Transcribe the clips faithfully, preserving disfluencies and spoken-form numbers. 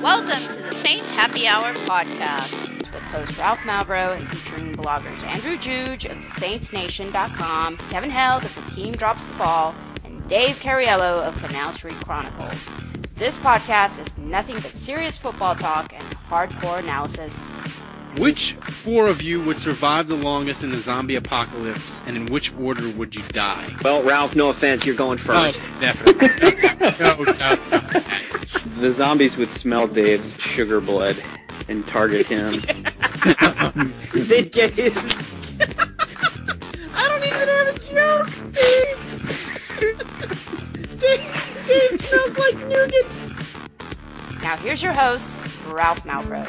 Welcome to the Saints Happy Hour podcast with host Ralph Malbrough and featuring bloggers Andrew Juge of Saints Nation dot com, Kevin Held of The Team Drops the Ball, and Dave Cariello of Canal Street Chronicles. This podcast is nothing but serious football talk and hardcore analysis. Which four of you would survive the longest in the zombie apocalypse, and in which order would you die? Well, Ralph, no offense, you're going first. Oh, definitely. no, no, no. The zombies would smell Dave's sugar blood and target him. They'd get his... I don't even have a joke, Dave. Dave, Dave smells like nougat. Now here's your host, Ralph Malbrough.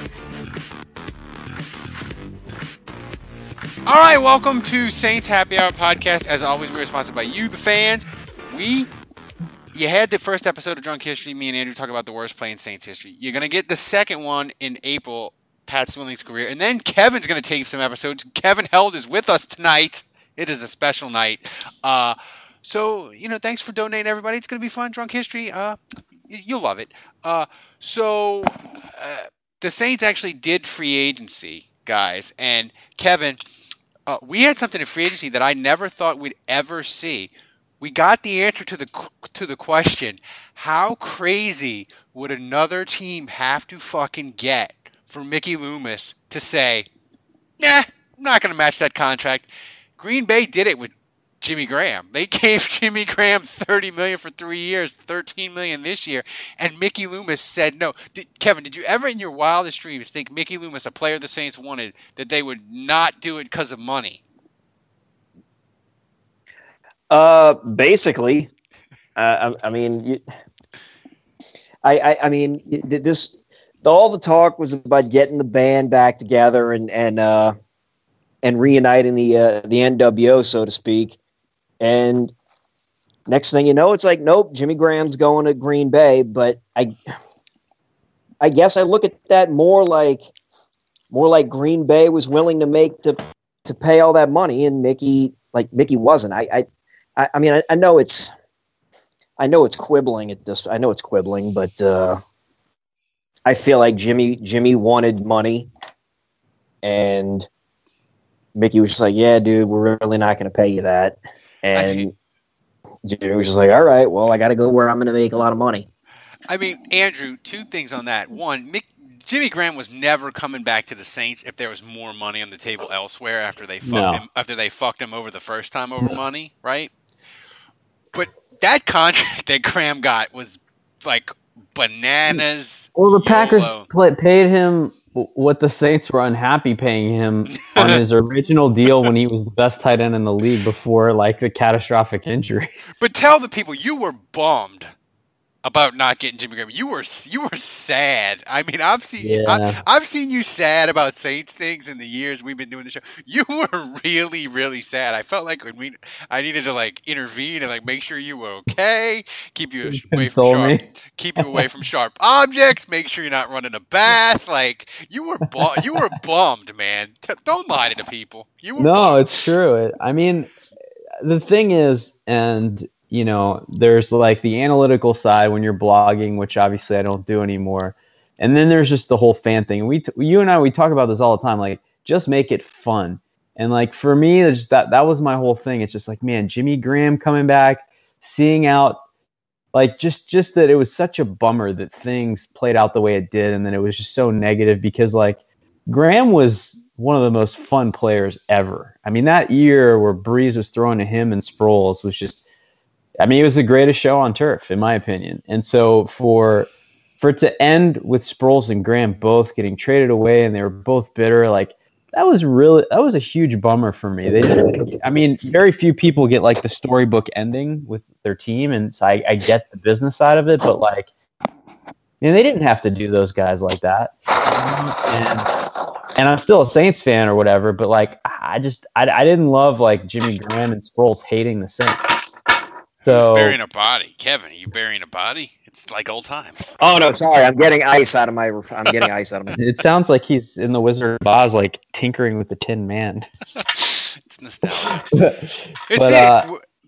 All right, welcome to Saints Happy Hour podcast. As always, we're sponsored by you, the fans. We, you had the first episode of Drunk History. Me and Andrew talk about the worst play in Saints history. You're going to get the second one in April, Pat Smilling's career. And then Kevin's going to tape some episodes. Kevin Held is with us tonight. It is a special night. Uh, so, you know, thanks for donating, everybody. It's going to be fun. Drunk History, uh, you'll love it. Uh, so, uh, the Saints actually did free agency, guys. And Kevin... Uh, we had something in free agency that I never thought we'd ever see. We got the answer to the to the question, how crazy would another team have to fucking get for Mickey Loomis to say, nah, I'm not going to match that contract. Green Bay did it with Jimmy Graham. They gave Jimmy Graham thirty million dollars for three years, thirteen million dollars this year, and Mickey Loomis said no. Did, Kevin, did you ever in your wildest dreams think Mickey Loomis, a player the Saints wanted, that they would not do it because of money? Uh, basically, uh, I, I mean, you, I, I, I mean, this all the talk was about getting the band back together and and uh, and reuniting the uh, the N W O, so to speak. And next thing you know, it's like, nope, Jimmy Graham's going to Green Bay. But I, I guess I look at that more like, more like Green Bay was willing to make to to pay all that money, and Mickey, like Mickey wasn't. I, I, I mean, I, I know it's, I know it's quibbling at this. I know it's quibbling, but uh, I feel like Jimmy Jimmy wanted money, and Mickey was just like, yeah, dude, we're really not going to pay you that. And Jimmy was just like, all right, well, I got to go where I'm going to make a lot of money. I mean, Andrew, two things on that. One, Mick, Jimmy Graham was never coming back to the Saints if there was more money on the table elsewhere after they fucked No. him after they fucked him over the first time over no. money, right? But that contract that Graham got was like bananas. Well, the Packers YOLO. play, paid him what the Saints were unhappy paying him on his original deal when he was the best tight end in the league before like the catastrophic injuries. But tell the people you were bummed about not getting Jimmy Graham. You were you were sad. I mean, I've seen Yeah. I, I've seen you sad about Saints things in the years we've been doing the show. You were really really sad. I felt like when we I needed to like intervene and like make sure you were okay, keep you away from Console sharp, me. keep you away from sharp objects, make sure you're not running a bath. Like you were bu- you were bummed, man. T- don't lie to the people. You were No, bummed. it's true. It, I mean, the thing is, and you know, there's like the analytical side when you're blogging, which obviously I don't do anymore. And then there's just the whole fan thing. We, t- you and I, we talk about this all the time. Like, just make it fun. And like for me, it's just that that was my whole thing. It's just like, man, Jimmy Graham coming back, seeing out, like just just that it was such a bummer that things played out the way it did, and then it was just so negative because like Graham was one of the most fun players ever. I mean, that year where Breeze was throwing to him and Sproles was just. I mean, it was the greatest show on turf, in my opinion. And so for for it to end with Sproles and Graham both getting traded away and they were both bitter, like that was really that was a huge bummer for me. They just, I mean, very few people get like the storybook ending with their team, and so I, I get the business side of it, but like, man, they didn't have to do those guys like that. And and I'm still a Saints fan or whatever, but like I just I, I didn't love like Jimmy Graham and Sproles hating the Saints. So, burying a body, Kevin. Are you burying a body? It's like old times. Oh no, sorry, I'm getting ice out of my. I'm getting ice out of my. It sounds like he's in the Wizard of Oz, like tinkering with the Tin Man. It's nostalgia. but It's uh, it.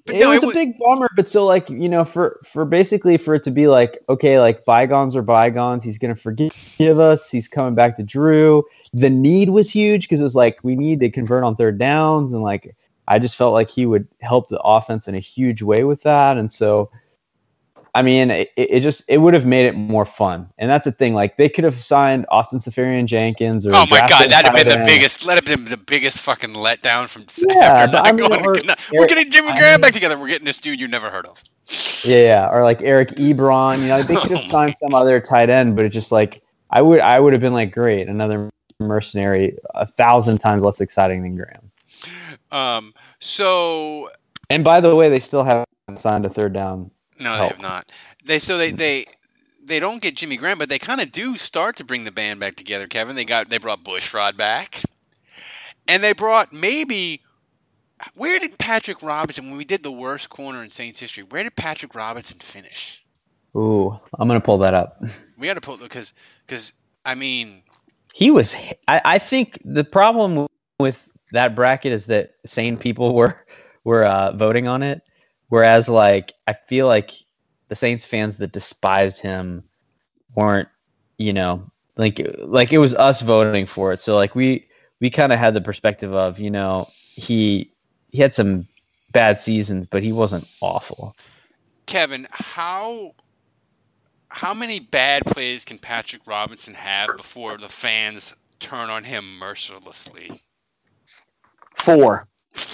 But it no, was it a was- big bummer, but so like you know, for for basically for it to be like, okay, like bygones are bygones. He's gonna forgive us. He's coming back to Drew. The need was huge because it's like we need to convert on third downs, and like I just felt like he would help the offense in a huge way with that, and so. I mean, it, it just it would have made it more fun, and that's the thing. Like they could have signed Austin Safarian Jenkins, or Oh my drafted god, a that'd have been tight the end. biggest. That'd have been the biggest fucking letdown from Yeah, after but not I mean, going. or- to, not, we're Eric- getting Jimmy I Graham mean- back together. We're getting this dude you never heard of. Yeah, yeah, or like Eric Ebron. You know, they could Oh have signed my- some other tight end, but it's just like I would I would have been like, great, another mercenary, a thousand times less exciting than Graham. Um. So And by the way, they still haven't signed a third down. no, they Help. have not. They so they they. They don't get Jimmy Graham, but they kind of do start to bring the band back together, Kevin. They got they brought Bushrod back, and they brought maybe where did Patrick Robinson when we did the worst corner in Saints history? Where did Patrick Robinson finish? Ooh, I'm gonna pull that up. We got to pull because because I mean He was. I, I think the problem with that bracket is that sane people were were uh, voting on it, whereas like I feel like the Saints fans that despised him weren't, you know, like like it was us voting for it. So like we we kind of had the perspective of, you know, he he had some bad seasons, but he wasn't awful. Kevin, how how many bad plays can Patrick Robinson have before the fans turn on him mercilessly? Four.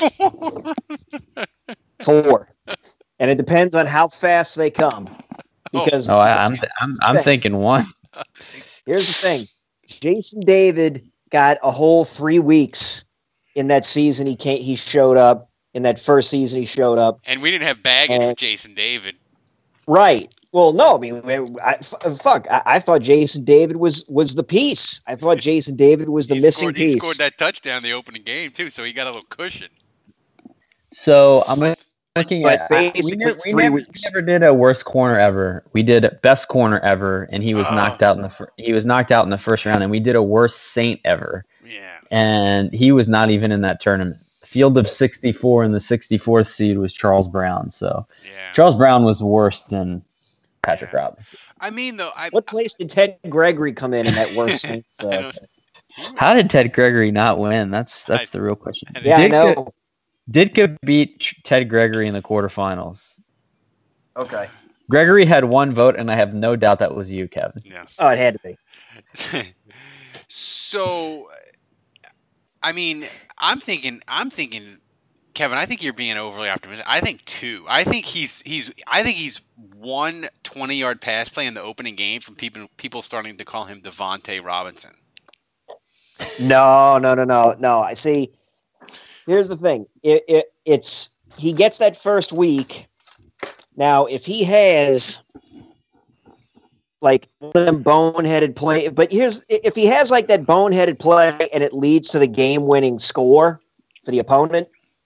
Four. And it depends on how fast they come. Because Oh, I, I'm I'm I'm thinking one. here's the thing. Jason David got a whole three weeks in that season he came, he showed up. In that first season he showed up. And we didn't have baggage And- with Jason David. Right. Well, no, I mean, I, f- fuck. I, I thought Jason David was was the piece. I thought Jason David was the he missing scored, piece. He scored that touchdown the opening game too, so he got a little cushion. So I'm looking But at. I- we, basically never, we, three never, we weeks. never did a worst corner ever. We did best corner ever, and he was Oh. knocked out in the fir- he was knocked out in the first round. And we did a worst Saint ever, Yeah. and he was not even in that tournament. Field of sixty-four, and the sixty-fourth seed was Charles Brown. So Yeah. Charles Brown was worse than Patrick Yeah. Robinson. I mean though, I What place did Ted Gregory come in in that worst Saints? I Uh, don't- How did Ted Gregory not win? That's that's I- the real question. I yeah, I Ditka, know. Ditka beat Ch- Ted Gregory in the quarterfinals. Okay. Gregory had one vote, and I have no doubt that was you, Kevin. yes. Oh, it had to be. So, I mean, I'm thinking, I'm thinking, Kevin. I think you're being overly optimistic. I think two. I think he's he's. I think he's one twenty-yard pass play in the opening game from people people starting to call him Devontae Robinson. No, no, no, no, no. I see. Here's the thing. It, it it's he gets that first week. Now, if he has like one of them boneheaded play, but here's if he has like that boneheaded play and it leads to the game-winning score for the opponent,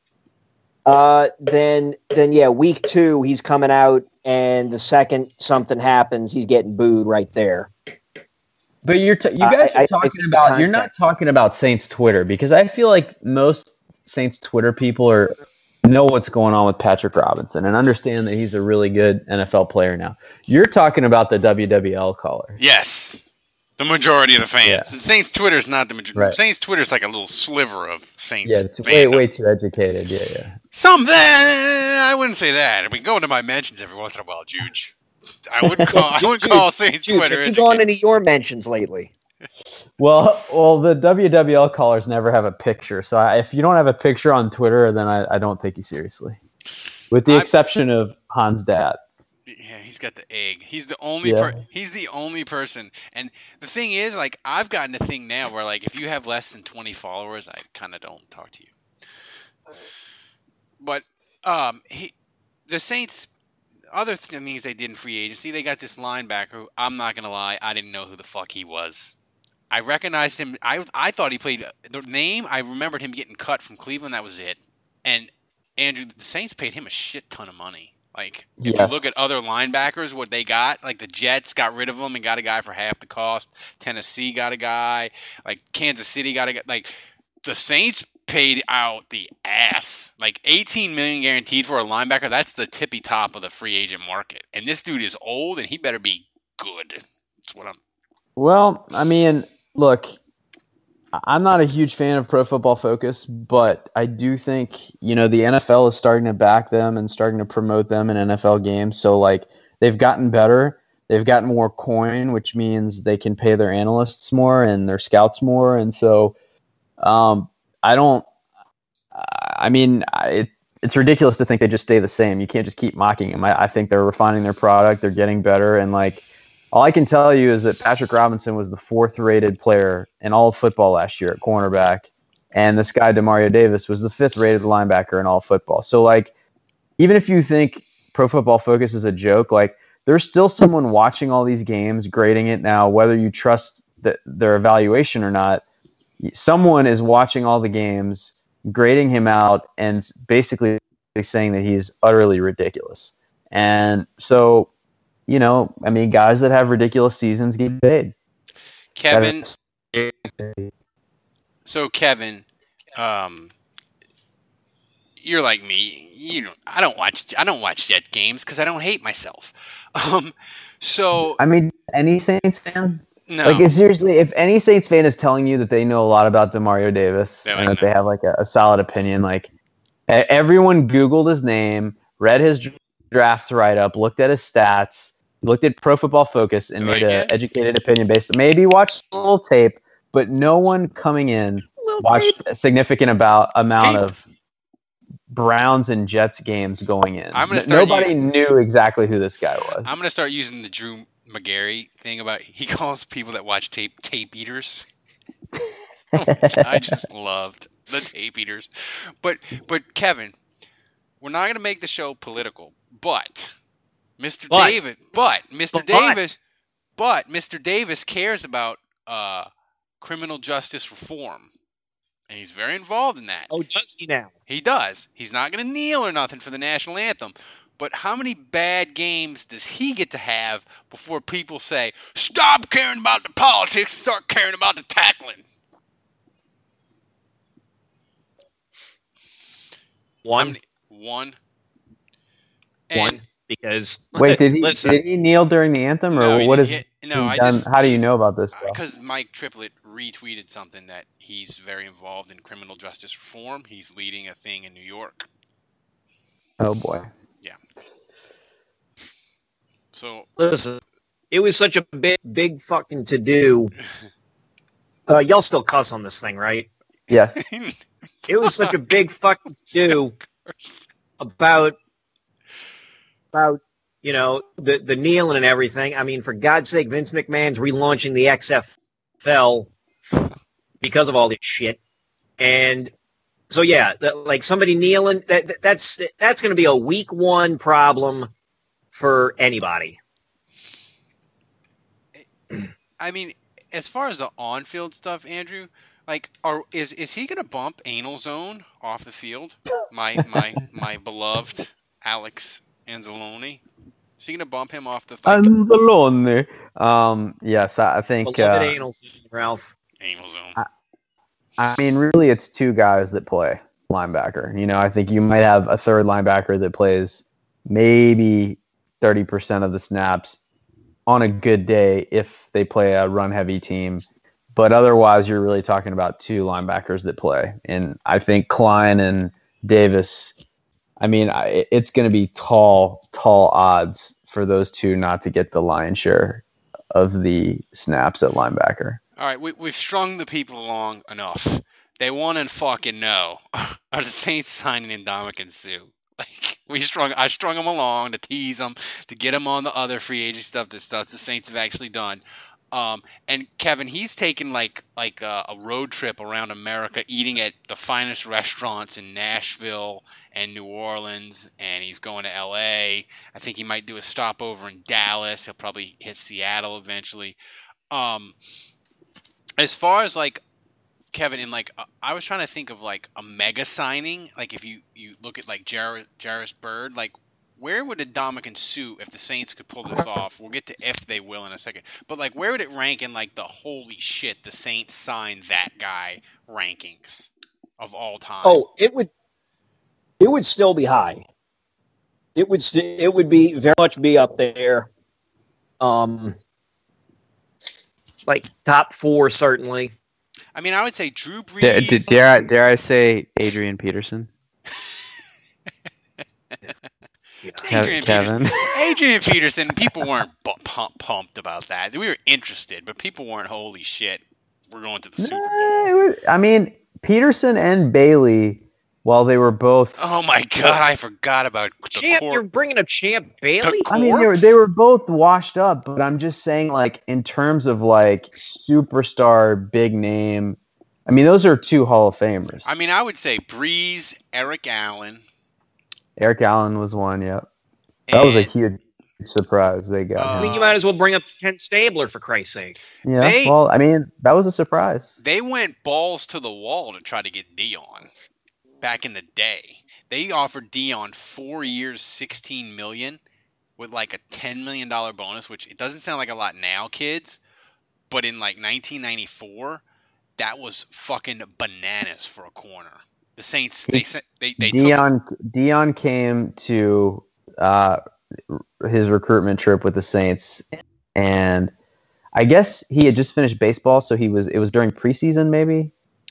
uh, then then yeah, week two he's coming out, and the second something happens, he's getting booed right there. But you're t- you I- guys I- I are talking think about you're not context. talking about Saints Twitter, because I feel like most Saints Twitter people are know what's going on with Patrick Robinson and understand that he's a really good N F L player now. You're talking about the W W L caller. Yes, the majority of the fans. Yeah. Saints Twitter is not the majority. Right. Saints Twitter is like a little sliver of Saints. Yeah, it's way fandom. way too educated. Yeah, yeah. Some I wouldn't say that. I mean, go into my mentions every once in a while, Juge. I wouldn't call. I wouldn't call Saints Dude, Twitter. have you gone educated. into your mentions lately? Well, well, the W W L callers never have a picture. So I, if you don't have a picture on Twitter, then I, I don't take you seriously. With the I- exception of Hans Dad. Yeah, he's got the egg. He's the only. Yeah. Per- he's the only person. And the thing is, like, I've gotten a thing now where, like, if you have less than twenty followers, I kind of don't talk to you. But um, he, the Saints. Other things they did in free agency, they got this linebacker. Who, I'm not gonna lie, I didn't know who the fuck he was. I recognized him. I I thought he played the name. I remembered him getting cut from Cleveland. That was it. And Andrew, the Saints paid him a shit ton of money. Like if Yes. you look at other linebackers, what they got, like the Jets got rid of him and got a guy for half the cost. Tennessee got a guy. Like Kansas City got a guy. Like the Saints paid out the ass. Like eighteen million dollars guaranteed for a linebacker. That's the tippy top of the free agent market. And this dude is old, and he better be good. That's what I'm. Well, I mean, look, I'm not a huge fan of Pro Football Focus, but I do think, you know, the N F L is starting to back them and starting to promote them in N F L games. So, like, they've gotten better. They've gotten more coin, which means they can pay their analysts more and their scouts more. And so, um, I don't, I mean, it, it's ridiculous to think they just stay the same. You can't just keep mocking them. I, I think they're refining their product. They're getting better. And, like, all I can tell you is that Patrick Robinson was the fourth rated player in all of football last year at cornerback. And this guy, Demario Davis, was the fifth rated linebacker in all of football. So, like, even if you think Pro Football Focus is a joke, like, there's still someone watching all these games, grading it now, whether you trust the, their evaluation or not. Someone is watching all the games, grading him out, and basically saying that he's utterly ridiculous. And so, you know, I mean, guys that have ridiculous seasons get paid. Kevin. So, Kevin, um, you're like me. You know, I don't watch. I don't watch Jet games because I don't hate myself. Um, so I mean, any Saints fan? No. Like, seriously, if any Saints fan is telling you that they know a lot about Demario Davis Yeah, and that know. they have like a, a solid opinion, like e- everyone Googled his name, read his draft write-up, looked at his stats, looked at Pro Football Focus, and Like made an it? educated opinion based. Maybe watched a little tape, but no one coming in watched a significant about amount Tape. of Browns and Jets games going in. I'm gonna N- start Nobody you- knew exactly who this guy was. I'm gonna start using the Drew McGarry thing about he calls people that watch tape tape eaters. Which I just loved the tape eaters. But but Kevin, we're not gonna make the show political, but Mister But. Davis, but Mister But. Davis, but Mister Davis cares about uh, criminal justice reform, and he's very involved in that. Oh, does he now? He does. He's not going to kneel or nothing for the national anthem. But how many bad games does he get to have before people say, stop caring about the politics, start caring about the tackling? How One. many- One. One. And Because Wait, did he listen, did he kneel during the anthem, or No, he what didn't is hit- no, he I done? just- How do you he's- know about this? Bro? because Mike Triplett retweeted something that he's very involved in criminal justice reform. He's leading a thing in New York. Oh boy. So, listen, it was such a big, big fucking to do. Uh, y'all still cuss on this thing, right? Yes. It was such a big fucking to do about about you know the the kneeling and everything. I mean, for God's sake, Vince McMahon's relaunching the X F L because of all this shit, and so yeah, that, like somebody kneeling, that that- that's that's going to be a week one problem for anybody. I mean, as far as the on-field stuff, Andrew, like, are is is he gonna bump Anal Zone off the field? My my my beloved Alex Anzalone. Is he gonna bump him off the like, Anzalone. Um. Yes, I, I think. Beloved Uh, anal, Ralph. Anal Zone? I- I mean, really, it's two guys that play linebacker. You know, I think you might have a third linebacker that plays maybe thirty percent of the snaps on a good day if they play a run-heavy team. But otherwise, you're really talking about two linebackers that play. And I think Klein and Davis, I mean, I, it's going to be tall, tall odds for those two not to get the lion's share of the snaps at linebacker. All right, we we've strung the people along enough. They want to fucking know: are the Saints signing Ndamukong Suh? Like we strung, I strung them along to tease them, to get them on the other free agent stuff, the stuff the Saints have actually done. Um, and Kevin, he's taken like like a, a road trip around America, eating at the finest restaurants in Nashville and New Orleans, and he's going to L A. I think he might do a stopover in Dallas. He'll probably hit Seattle eventually. Um, as far as like Kevin, in like uh, I was trying to think of like a mega signing. Like if you, you look at like Jar- Jarvis Bird, like where would Ndamukong Suh, if the Saints could pull this off? We'll get to if they will in a second. But like where would it rank in like the holy shit the Saints signed that guy rankings? of all time. Oh, it would. It would still be high. It would. St- it would be very much be up there. Um, like top four certainly. I mean, I would say Drew Brees. Dare, d- dare I dare I say Adrian Peterson? Adrian Kevin. Peterson. Adrian Peterson. People weren't bu- pump, pumped about that. We were interested, but people weren't. Holy shit, we're going to the Super Bowl. Eh, it was- I mean, Peterson and Bailey, while they were both. Oh my god, I forgot about the Champ, cor- you're bringing up Champ Bailey. The I mean, they were, they were both washed up, but I'm just saying, like, in terms of like superstar, big name. I mean, those are two Hall of Famers. I mean, I would say Breeze, Eric Allen. Eric Allen was one. Yep, that was a and, huge surprise they got. Uh, I him. mean, you might as well bring up Ken Stabler for Christ's sake. Yeah, they- well, I mean, that was a surprise. They went balls to the wall to try to get Dion back in the day. They offered Dion four years, sixteen million, with like a ten million dollar bonus, which it doesn't sound like a lot now, kids, but in like nineteen ninety-four, that was fucking bananas for a corner. The Saints, they sent, they they took Dion Dion came to uh, his recruitment trip with the Saints, and I guess he had just finished baseball, so he was it was during preseason maybe,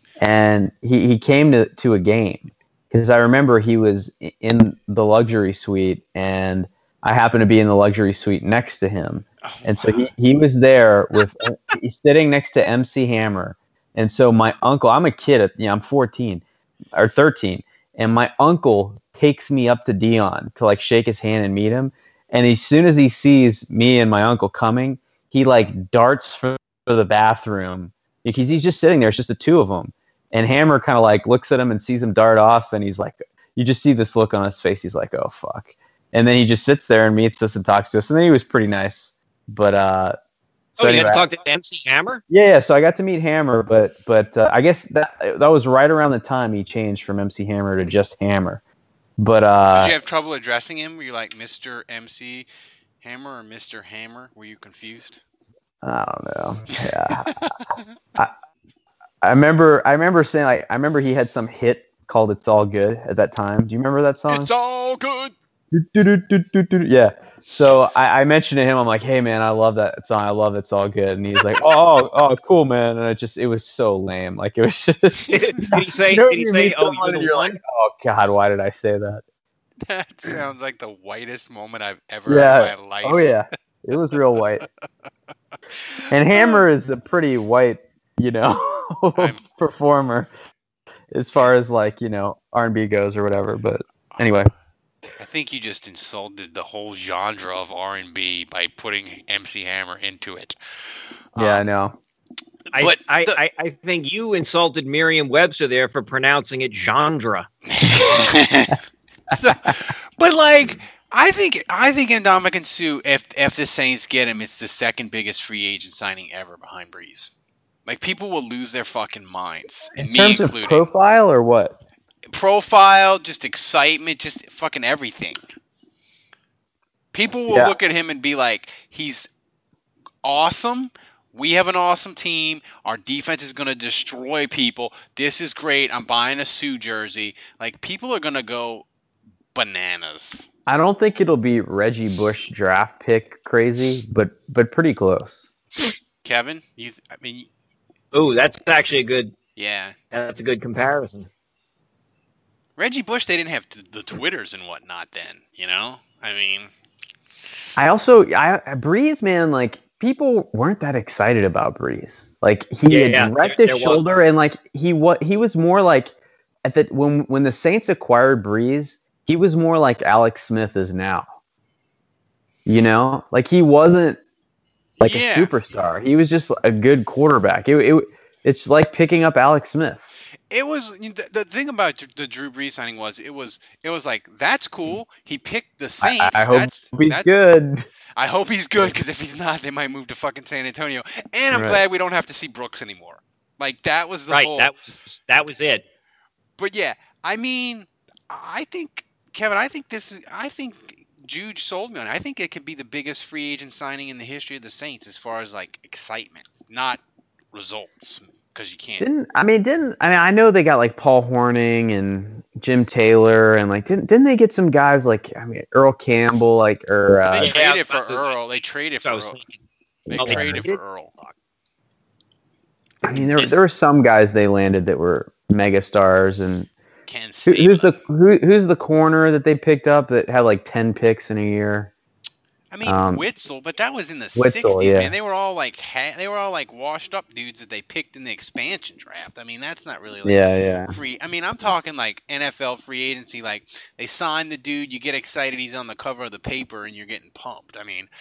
and he, he came to to a game because I remember he was in the luxury suite, and I happened to be in the luxury suite next to him, oh, and so he, he was there with he's sitting next to M C Hammer, and so my uncle, I'm a kid, at, you know, I'm fourteen. Or thirteen, and my uncle takes me up to Dion to like shake his hand and meet him, and as soon as he sees me and my uncle coming, he like darts for the bathroom because he's just sitting there. It's just the two of them, and Hammer kind of like looks at him and sees him dart off, and he's like, you just see this look on his face. He's like, oh fuck, and then he just sits there and meets us and talks to us, and then he was pretty nice, but uh oh, so you anyway, got to talk to M C Hammer? yeah, yeah, so I got to meet Hammer, but but uh, I guess that that was right around the time he changed from M C Hammer to just Hammer. But uh, Did you have trouble addressing him? Were you like Mister M C Hammer or Mister Hammer? Were you confused? I don't know. Yeah, I, I remember I remember saying like I remember he had some hit called "It's All Good" at that time. Do you remember that song? It's all good. Do-do-do-do-do-do. Yeah. So I, I mentioned to him, I'm like, hey man, I love that song. I love It's All Good. And he's like, oh, oh, cool, man. And it just, it was so lame. Like it was just. Did he say? You know, Did he you say? meet Oh, someone you're and the you're one. like, oh god, why did I say that? That sounds like the whitest moment I've ever Yeah. had in my life. Oh yeah, it was real white. And Hammer is a pretty white, you know, I'm- performer as far as like you know R and B goes or whatever. But anyway. I think you just insulted the whole genre of R and B by putting M C Hammer into it. Yeah, I Um, know. I, But I, the- I, I think you insulted Merriam-Webster there for pronouncing it genre. So- but like, I think I think Ndamukong Suh, if if the Saints get him, it's the second biggest free agent signing ever behind Breeze. Like people will lose their fucking minds, and In me terms included. of profile or what? Profile, just excitement, just fucking everything. People will Yeah. look at him and be like, he's awesome. We have an awesome team. Our defense is going to destroy people. This is great. I'm buying a Sioux jersey. Like, people are going to go bananas. I don't think it'll be Reggie Bush draft pick crazy, but but pretty close. Kevin, you, th- I mean, Oh, that's actually a good. yeah. That's a good comparison. Reggie Bush, they didn't have t- the Twitters and whatnot then, you know? I mean, I also I Breeze, man, like people weren't that excited about Breeze. Like he Yeah, had yeah, wrecked there- his there was. shoulder, and like he what he was more like at the when when the Saints acquired Breeze, he was more like Alex Smith is now. You know, like he wasn't like Yeah. a superstar. He was just a good quarterback. It, it it's like picking up Alex Smith. it was the, the thing about the Drew Brees signing was it was it was like that's cool. He picked the I, Saints. I hope that's, he's that's- good. I hope he's good because if he's not, they might move to fucking San Antonio. And I'm Right. glad we don't have to see Brooks anymore. Like that was the Right. whole. That was that was it. But yeah, I mean, I think Kevin. I think this. is I think Juge sold me on it. I think it could be the biggest free agent signing in the history of the Saints as far as like excitement, not results. because you can't. Didn't I mean? Didn't I mean? I know they got like Paul Horning and Jim Taylor, and like didn't didn't they get some guys like I mean Earl Campbell, like or uh, They Yeah, I traded was for about to- Earl. They traded So for I was Earl. thinking. They Oh, they traded traded? for Earl. I mean there Is- there were some guys they landed that were mega stars, and Ken who, who's the Stabler. who, who's the corner that they picked up that had like ten picks in a year? I mean um, Witzel, but that was in the Witzel, sixties, yeah. man. They were all like ha- they were all like washed up dudes that they picked in the expansion draft. I mean, that's not really like Yeah, yeah. free. I mean, I'm talking like N F L free agency. Like they sign the dude, you get excited, he's on the cover of the paper, and you're getting pumped. I mean,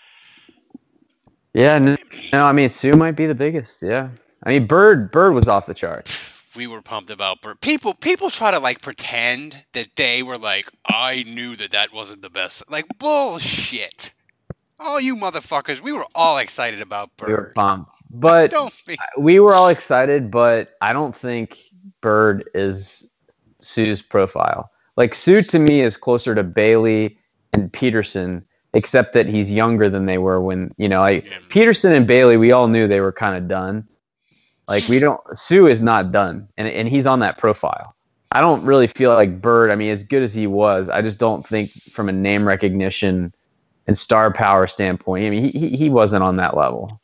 Yeah, no, no, I mean Sue might be the biggest. Yeah, I mean Bird Bird was off the charts. we were pumped about Bird. People, people try to like pretend that they were like, I knew that that wasn't the best. Like bullshit. All you motherfuckers, we were all excited about We were Bird. pumped, but Don't be. we were all excited. But I don't think Bird is Sue's profile. Like Sue to me is closer to Bailey and Peterson, except that he's younger than they were when you know like Yeah. Peterson and Bailey. We all knew they were kind of done. Like we don't. Sue is not done, and and he's on that profile. I don't really feel like Bird. I mean, as good as he was, I just don't think from a name recognition and star power standpoint. I mean, he he, he wasn't on that level.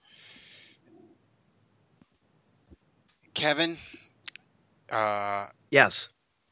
Kevin, uh, Yes.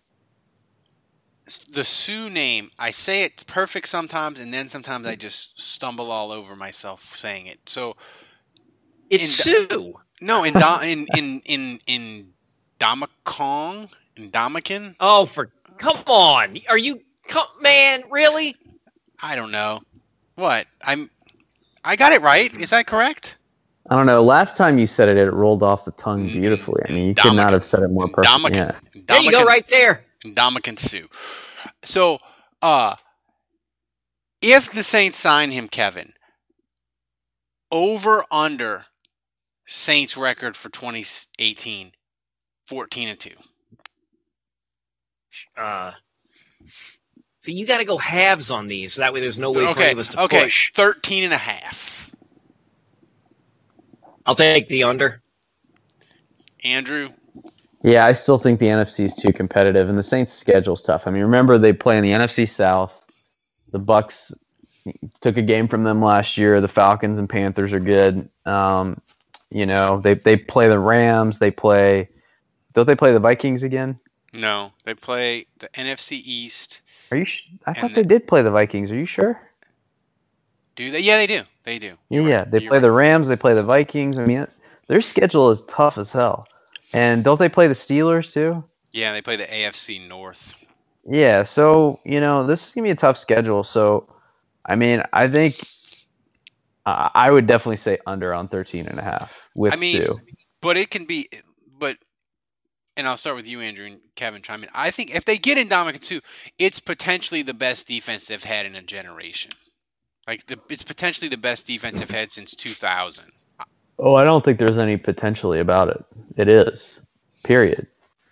the Sue name, I say it's perfect sometimes, and then sometimes I just stumble all over myself saying it. So It's In- Sue. no, in Do- in in in in Damakong, in Damakin, Oh, for come on. Are you come man, really? I don't know what I'm. I got it right. Is that correct? I don't know. Last time you said it, it rolled off the tongue Mm, beautifully. I mean, you could not Damakin. have said it more perfectly. Damakin. Yeah. There you go, Damakin- right there. Ndamukong Suh. So, uh, if the Saints sign him, Kevin, over under Saints record for twenty eighteen, fourteen and two. Uh so you got to go halves on these. So that way there's no way for Okay, any of us to okay, push. thirteen and a half. I'll take the under. Andrew, Yeah, I still think the N F C is too competitive, and the Saints' schedule's tough. I mean, remember they play in the N F C South. The Bucks took a game from them last year. The Falcons and Panthers are good. Um, you know, they they play the Rams. They play. Don't they play the Vikings again? no, they play the N F C East. Are you? Sh- I And thought the- they did play the Vikings. Are you sure? Do they? Yeah, they do. They do. Yeah, You're yeah. right. They You're play right. the Rams. They play the Vikings. I mean, their schedule is tough as hell. And don't they play the Steelers too? Yeah, they play the A F C North. Yeah. So you know, this is gonna be a tough schedule. So, I mean, I think uh, I would definitely say under on thirteen and a half with I mean, Sue. but it can be, but, and I'll start with you, Andrew, and Kevin chime in. I think if they get Ndamukong Suh, it's potentially the best defense they've had in a generation. Like, the, it's potentially the best defense they've had since two thousand. Oh, I don't think there's any potentially about it. It is. Period.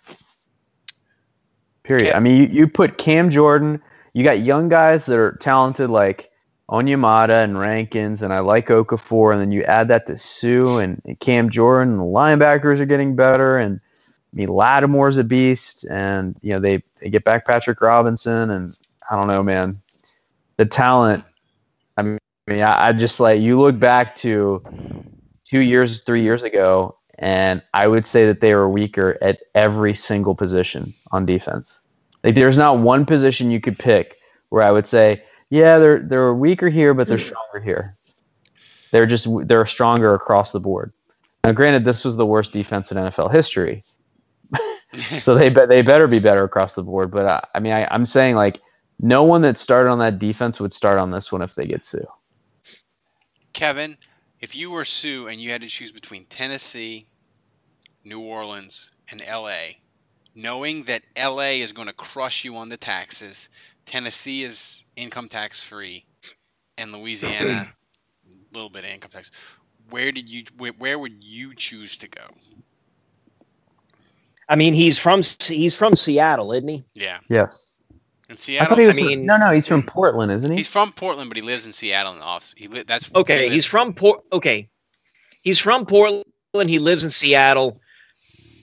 Period. Ca- I mean, you, you put Cam Jordan, you got young guys that are talented like Onyemata and Rankins, and I like Okafor, and then you add that to Sue and, and Cam Jordan, and the linebackers are getting better, and I mean, Lattimore's a beast, and, you know, they, they get back Patrick Robinson, and I don't know, man. The talent, I mean, I, I just like, you look back to two years, three years ago, and I would say that they were weaker at every single position on defense. Like, there's not one position you could pick where I would say, yeah, they're they're weaker here, but they're stronger here. They're just they're stronger across the board. Now, granted, this was the worst defense in N F L history, so they be, they better be better across the board. But I, I mean, I, I'm saying like no one that started on that defense would start on this one if they get Sue. Kevin, if you were Sue and you had to choose between Tennessee, New Orleans, and L A, knowing that L A is going to crush you on the taxes, Tennessee is income tax free, and Louisiana a little bit of income tax, where did you where, where would you choose to go? I mean, he's from he's from Seattle, isn't he? Yeah, Yes. in I Seattle. thought he was I mean- from, no, no, he's from Portland, isn't he? He's from Portland, but he lives in Seattle in the office. He li- that's Okay, he's from Port. Okay, he's from Portland. He lives in Seattle.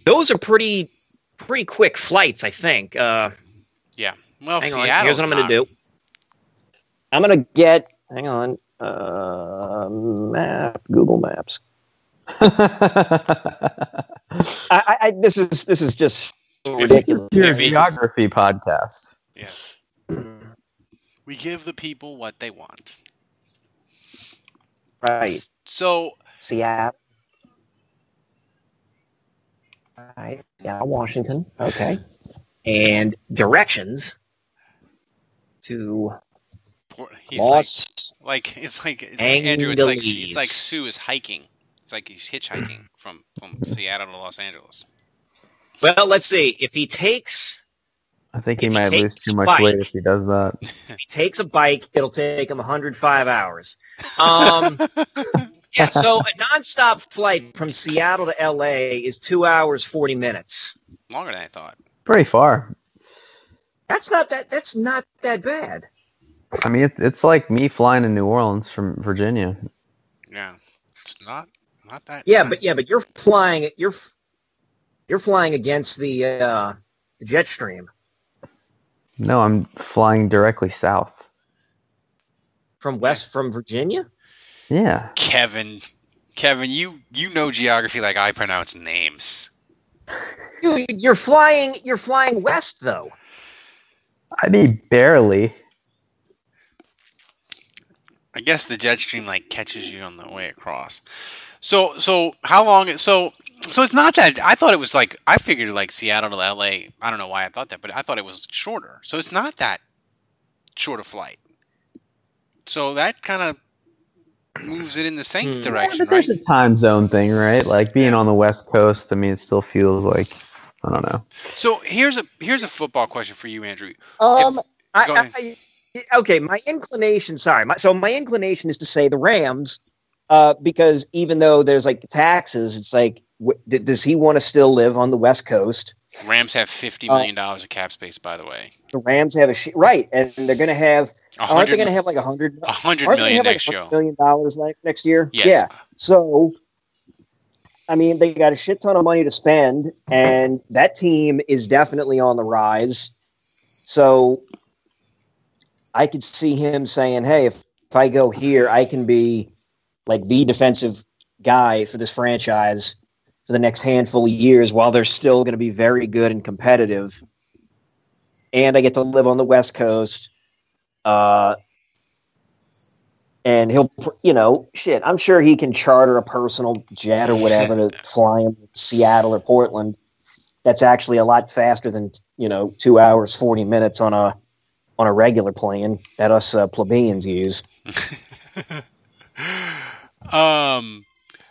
those are pretty pretty quick flights, I think. Uh, Yeah. Well, hang on. Seattle's Here's what I'm going not. to do. I'm gonna get. Hang on. Uh, map. Google Maps. I, I, I this is this is just ridiculous. Your If he- geography podcast. Yes. We give the people what they want. Right. So, Seattle. Right. Yeah, Washington. Okay. And directions To poor- he's Los. like, like, it's like, Andrew, it's like, it's like Angeles. Sue is hiking. It's like he's hitchhiking from, from Seattle to Los Angeles. Well, let's see. If he takes I think he If he might lose takes too a much bite. weight if he does that. if he takes a bike, it'll take him one hundred five hours. Um, yeah, so a nonstop flight from Seattle to L A is two hours forty minutes. Longer than I thought. Pretty far. That's not that. That's not that bad. I mean, it, it's like me flying to New Orleans from Virginia. Yeah. It's not, not that. Yeah, but yeah, but you're flying. You're you're flying against the uh, the jet stream No, I'm flying directly south. from west from Virginia. Yeah. Kevin, Kevin, you, you know geography like I pronounce names. You, you're flying. You're flying west though. I mean, barely. I guess the jet stream like catches you on the way across. So so how long? So so it's not that. I thought it was like I figured like Seattle to L A. I don't know why I thought that, but I thought it was shorter. So it's not that short a flight. So that kind of moves it in the Saints' Hmm. direction, But right? there's a time zone thing, right? Like being on the West Coast, I mean, it still feels like, I don't know. So here's a here's a football question for you, Andrew. Um. I, go I, ahead. I- okay. My inclination. Sorry. My, so my inclination is to say the Rams, uh, because even though there's like taxes, it's like, w- d- does he want to still live on the West Coast? Rams have fifty million dollars of cap space, by the way. The Rams have a sh- right, and they're going to have. A Aren't they hundred, going to have like a hundred? a hundred Aren't they million have like next a year. hundred million dollars like next year? Yes. Yeah. So, I mean, they got a shit ton of money to spend, and that team is definitely on the rise. So, I could see him saying, "Hey, if, if I go here, I can be like the defensive guy for this franchise for the next handful of years, while they're still going to be very good and competitive, and I get to live on the West Coast." Uh, and he'll, you know, shit, I'm sure he can charter a personal jet or whatever to fly him to Seattle or Portland. That's actually a lot faster than, you know, two hours, forty minutes on a, on a regular plane that us uh, plebeians use. um,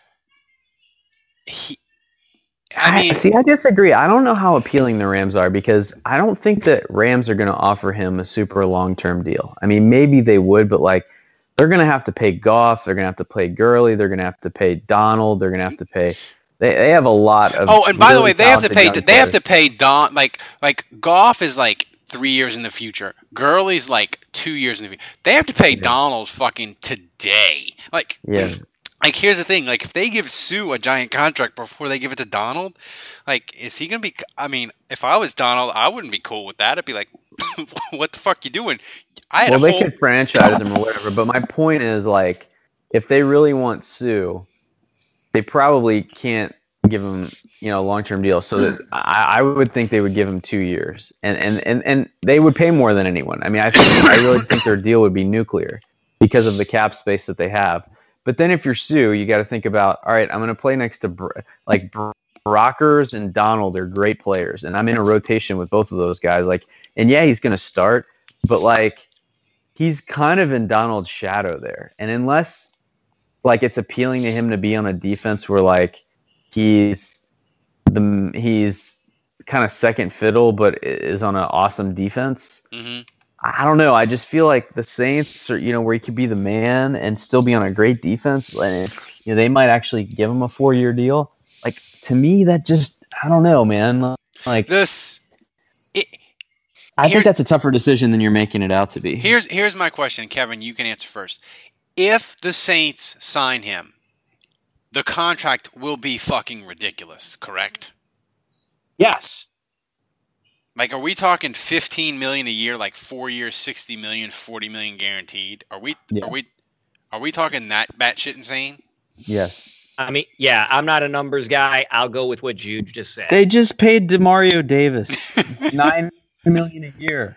he, I mean, see, I disagree. I don't know how appealing the Rams are because I don't think that Rams are going to offer him a super long-term deal. I mean, maybe they would, but like they're going to have to pay Goff, they're going to have to pay Gurley, they're going to have to pay Donald, they're going to have to pay. They they have a lot of. oh, and by the really way, they have to talented pay. young They have to players. pay Don. Like like Goff is like three years in the future. Gurley's like two years in the future. They have to pay Donald fucking today. Like Yeah. Like, here's the thing. Like, if they give Sue a giant contract before they give it to Donald, like, is he going to be... I mean, if I was Donald, I wouldn't be cool with that. I'd be like, what the fuck you doing? I had Well, a they whole... could franchise him or whatever. But my point is, like, if they really want Sue, they probably can't give him, you know, a long-term deal. So that I, I would think they would give him two years, and and and and they would pay more than anyone. I mean, I think I really think their deal would be nuclear because of the cap space that they have. But then if you're Sue, you got to think about, all right, I'm going to play next to Br- like Br- Brockers and Donald are great players, and I'm in a rotation with both of those guys. Like, and yeah, he's going to start, but like, he's kind of in Donald's shadow there. And unless like it's appealing to him to be on a defense where like he's the he's kind of second fiddle, but is on an awesome defense. hmm I don't know. I just feel like the Saints are, you know, where he could be the man and still be on a great defense. And, you know, they might actually give him a four-year deal. Like, to me, that just, I don't know, man. Like, This... It, I here- think that's a tougher decision than you're making it out to be. here's here's my question, Kevin. You can answer first. If the Saints sign him, the contract will be fucking ridiculous, correct? Yes. Like, are we talking fifteen million a year, like four years, sixty million, forty million guaranteed? Are we? Yeah. Are we? Are we talking that batshit insane? Yes. I mean, yeah, I'm not a numbers guy. I'll go with what Jude just said. They just paid Demario Davis nine million a year.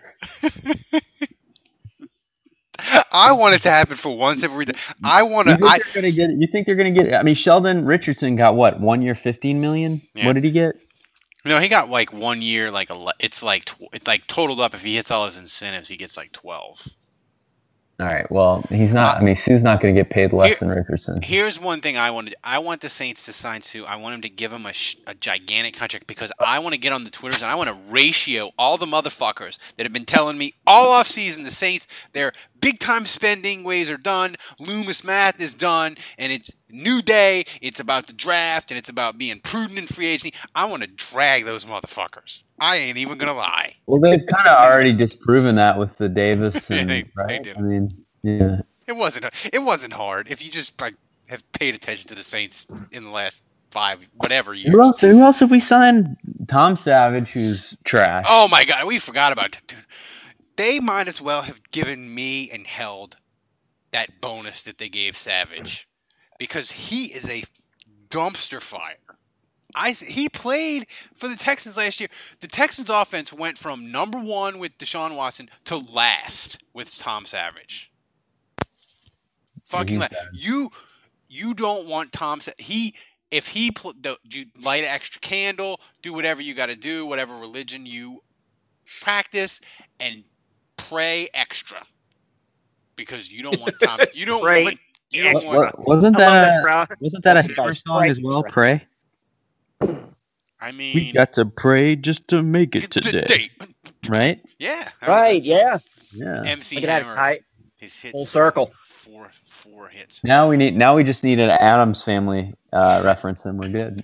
I want it to happen for once every day. I want You to. think I they're gonna get? You think they're gonna get? I mean, Sheldon Richardson got what? One year, fifteen million. Yeah. What did he get? no, he got like one year, like a. It's like tw- it's like totaled up. If he hits all his incentives, he gets like twelve. All right. Well, he's not. I mean, Sue's not going to get paid less Here- than Richardson. Here's one thing I wanted. I want the Saints to sign Sue. I want him to give him a, sh- a gigantic contract because I want to get on the Twitters and I want to ratio all the motherfuckers that have been telling me all off season the Saints their big time spending ways are done. Loomis math is done, and it's new day. It's about the draft and it's about being prudent in free agency. I want to drag those motherfuckers. I ain't even gonna lie. Well, they've kind of already disproven that with the Davis, Yeah, and, they- right? they do. I mean, yeah. It wasn't. It wasn't hard if you just like, have paid attention to the Saints in the last five whatever years. Who else? Who else have we signed? Tom Savage, who's trash. Oh my god, we forgot about it. Dude. They might as well have given me and held that bonus that they gave Savage because he is a dumpster fire. I he played for the Texans last year. The Texans offense went from number one with Deshaun Watson to last with Tom Savage. Fucking He's la- bad. you you don't want Tom Sa- he if he pl- the, you light an extra candle, do whatever you got to do, whatever religion you practice, and pray extra because you don't want Tom. You don't Pray want. You don't What- want. what- wasn't I love that that a, crowd. wasn't that a Also, Hammer guys, song pray as well? extra. Pray. I mean, We got to pray just to make it today, right? Yeah. that was Right, yeah. Yeah. a M C Look at that, Hammer. tight. His hits. Full circle. Four, four hits. Now we need. Now we just need an Adams Family uh, reference, and we're good.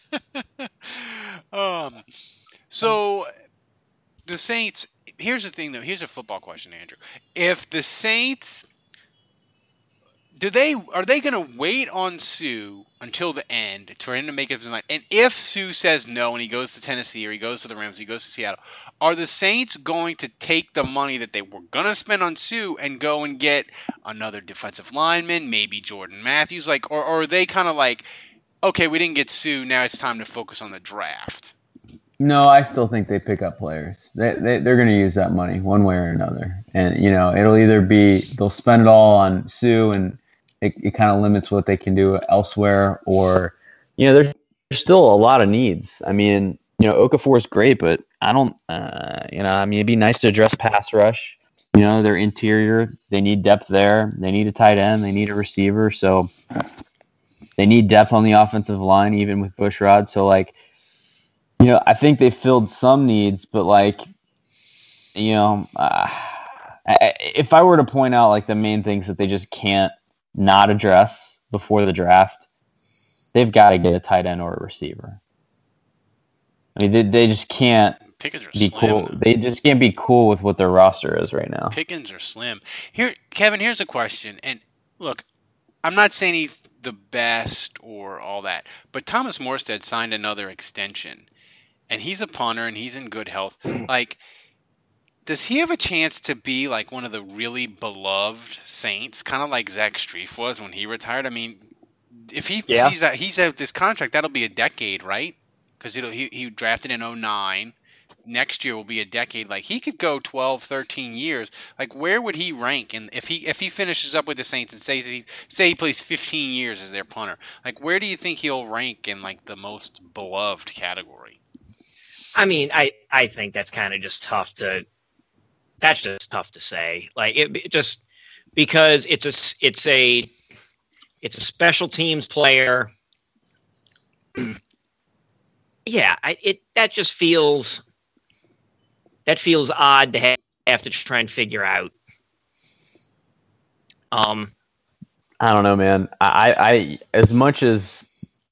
um. So the Saints. Here's the thing, though. Here's a football question, Andrew. If the Saints, do they are they going to wait on Sue until the end for him to make up his mind? And if Sue says no, and he goes to Tennessee or he goes to the Rams, he goes to Seattle, are the Saints going to take the money that they were going to spend on Sue and go and get another defensive lineman, maybe Jordan Matthews, like, or, or are they kind of like, okay, we didn't get Sue, now it's time to focus on the draft? No, I still think they pick up players. They, they they're going to use that money one way or another, and you know it'll either be they'll spend it all on Sue, and it, it kind of limits what they can do elsewhere, or you know there's, there's still a lot of needs. I mean, you know Okafor is great, but I don't, uh, you know, I mean it'd be nice to address pass rush. You know, their interior, they need depth there. They need a tight end. They need a receiver. So they need depth on the offensive line, even with Bushrod. So like. You know, I think they filled some needs, but like, you know, uh, I, if I were to point out like the main things that they just can't not address before the draft, they've got to get a tight end or a receiver. I mean, they they just can't Pickens are be slim. cool. They just can't be cool with what their roster is right now. Pickens are slim. Here, Kevin, here's a question. And look, I'm not saying he's the best or all that, but Thomas Morstead signed another extension. And he's a punter, and he's in good health. Like, does he have a chance to be like one of the really beloved Saints, kind of like Zach Streif was when he retired? I mean, if he Yeah. sees that he's out this contract, that'll be a decade, right? Because he he drafted in oh nine. Next year will be a decade. Like, he could go twelve, thirteen years. Like, where would he rank? And if he if he finishes up with the Saints and says he say he plays fifteen years as their punter, like, where do you think he'll rank in like the most beloved category? I mean, I, I think that's kind of just tough to. That's just tough to say. Like it, it just because it's a it's a it's a special teams player. Yeah, I, it that just feels that feels odd to have, have to try and figure out. Um, I don't know, man. I, I as much as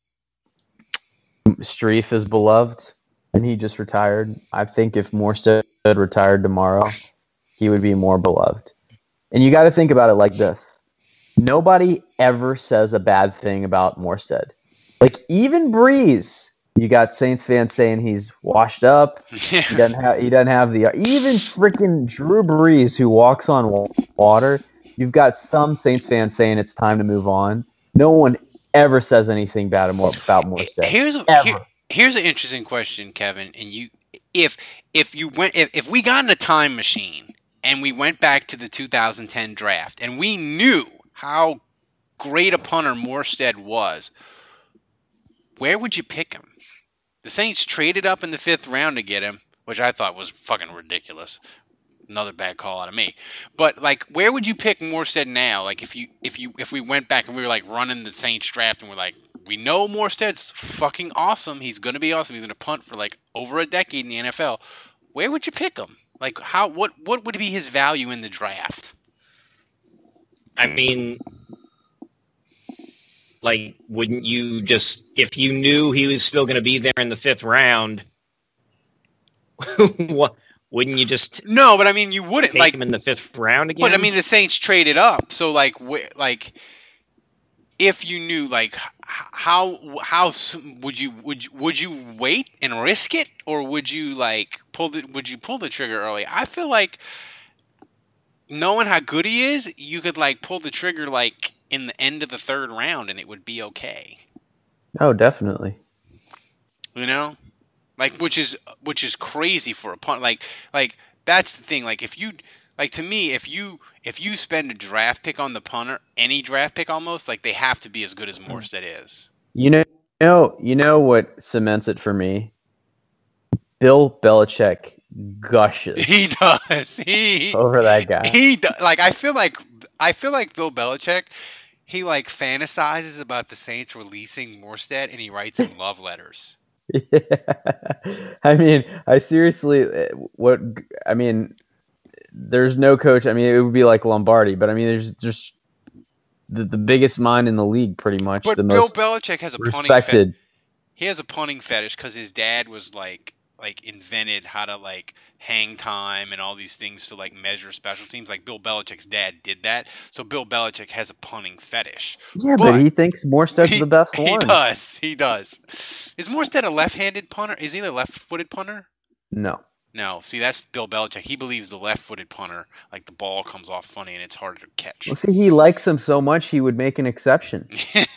Streif is beloved. And he just retired. I think if Morstead retired tomorrow, he would be more beloved. And you got to think about it like this. Nobody ever says a bad thing about Morstead. Like, even Breeze, You got Saints fans saying he's washed up. Yeah. He doesn't have. He doesn't have the even freaking Drew Brees who walks on wa- water. You've got some Saints fans saying it's time to move on. No one ever says anything bad about Morstead. Here's a, Ever. here, here's an interesting question, Kevin. And you, if if you went, if, if we got in a time machine and we went back to the two thousand ten draft and we knew how great a punter Morstead was, where would you pick him? The Saints traded up in the fifth round to get him, which I thought was fucking ridiculous. Another bad call out of me. But like, where would you pick Morstead now? Like, if you if you if we went back and we were like running the Saints draft and we're like, we know Morstead's fucking awesome. He's gonna be awesome. He's gonna punt for like over a decade in the N F L. Where would you pick him? Like, how? What? What would be his value in the draft? I mean, like, wouldn't you just, if you knew he was still going to be there in the fifth round, what? Wouldn't you just No, but I mean, you wouldn't take like. him in the fifth round again? But I mean, the Saints traded up, so like, wh- like, if you knew, like, h- how how s- would you would you, would you wait and risk it, or would you like pull the would you pull the trigger early? I feel like knowing how good he is, you could like pull the trigger like in the end of the third round, and it would be okay. Oh, definitely. You know, like which is which is crazy for a punt. Like like that's the thing. Like if you like to me, if you if you spend a draft pick on the punter, any draft pick almost, like they have to be as good as Morstead is. You know, you know, you know what cements it for me? Bill Belichick gushes He does. He over that guy. he do, like I feel like I feel like Bill Belichick. He like fantasizes about the Saints releasing Morstead, and he writes him love letters. Yeah. I mean, I seriously, what I mean, there's no coach. I mean, it would be like Lombardi, but I mean, there's just the, the biggest mind in the league, pretty much. But the Bill most Belichick has a punting respected. fetish. He has a punting fetish because his dad was like like invented how to like hang time and all these things to like measure special teams. Like Bill Belichick's dad did that, so Bill Belichick has a punting fetish. Yeah, But but he thinks Morstead's He, the best he one. does. He does. Is Morstead a left-handed punter? Is he a left-footed punter? No. No. See, that's Bill Belichick. He believes the left-footed punter, like the ball comes off funny and it's harder to catch. Well, see, he likes him so much, he would make an exception.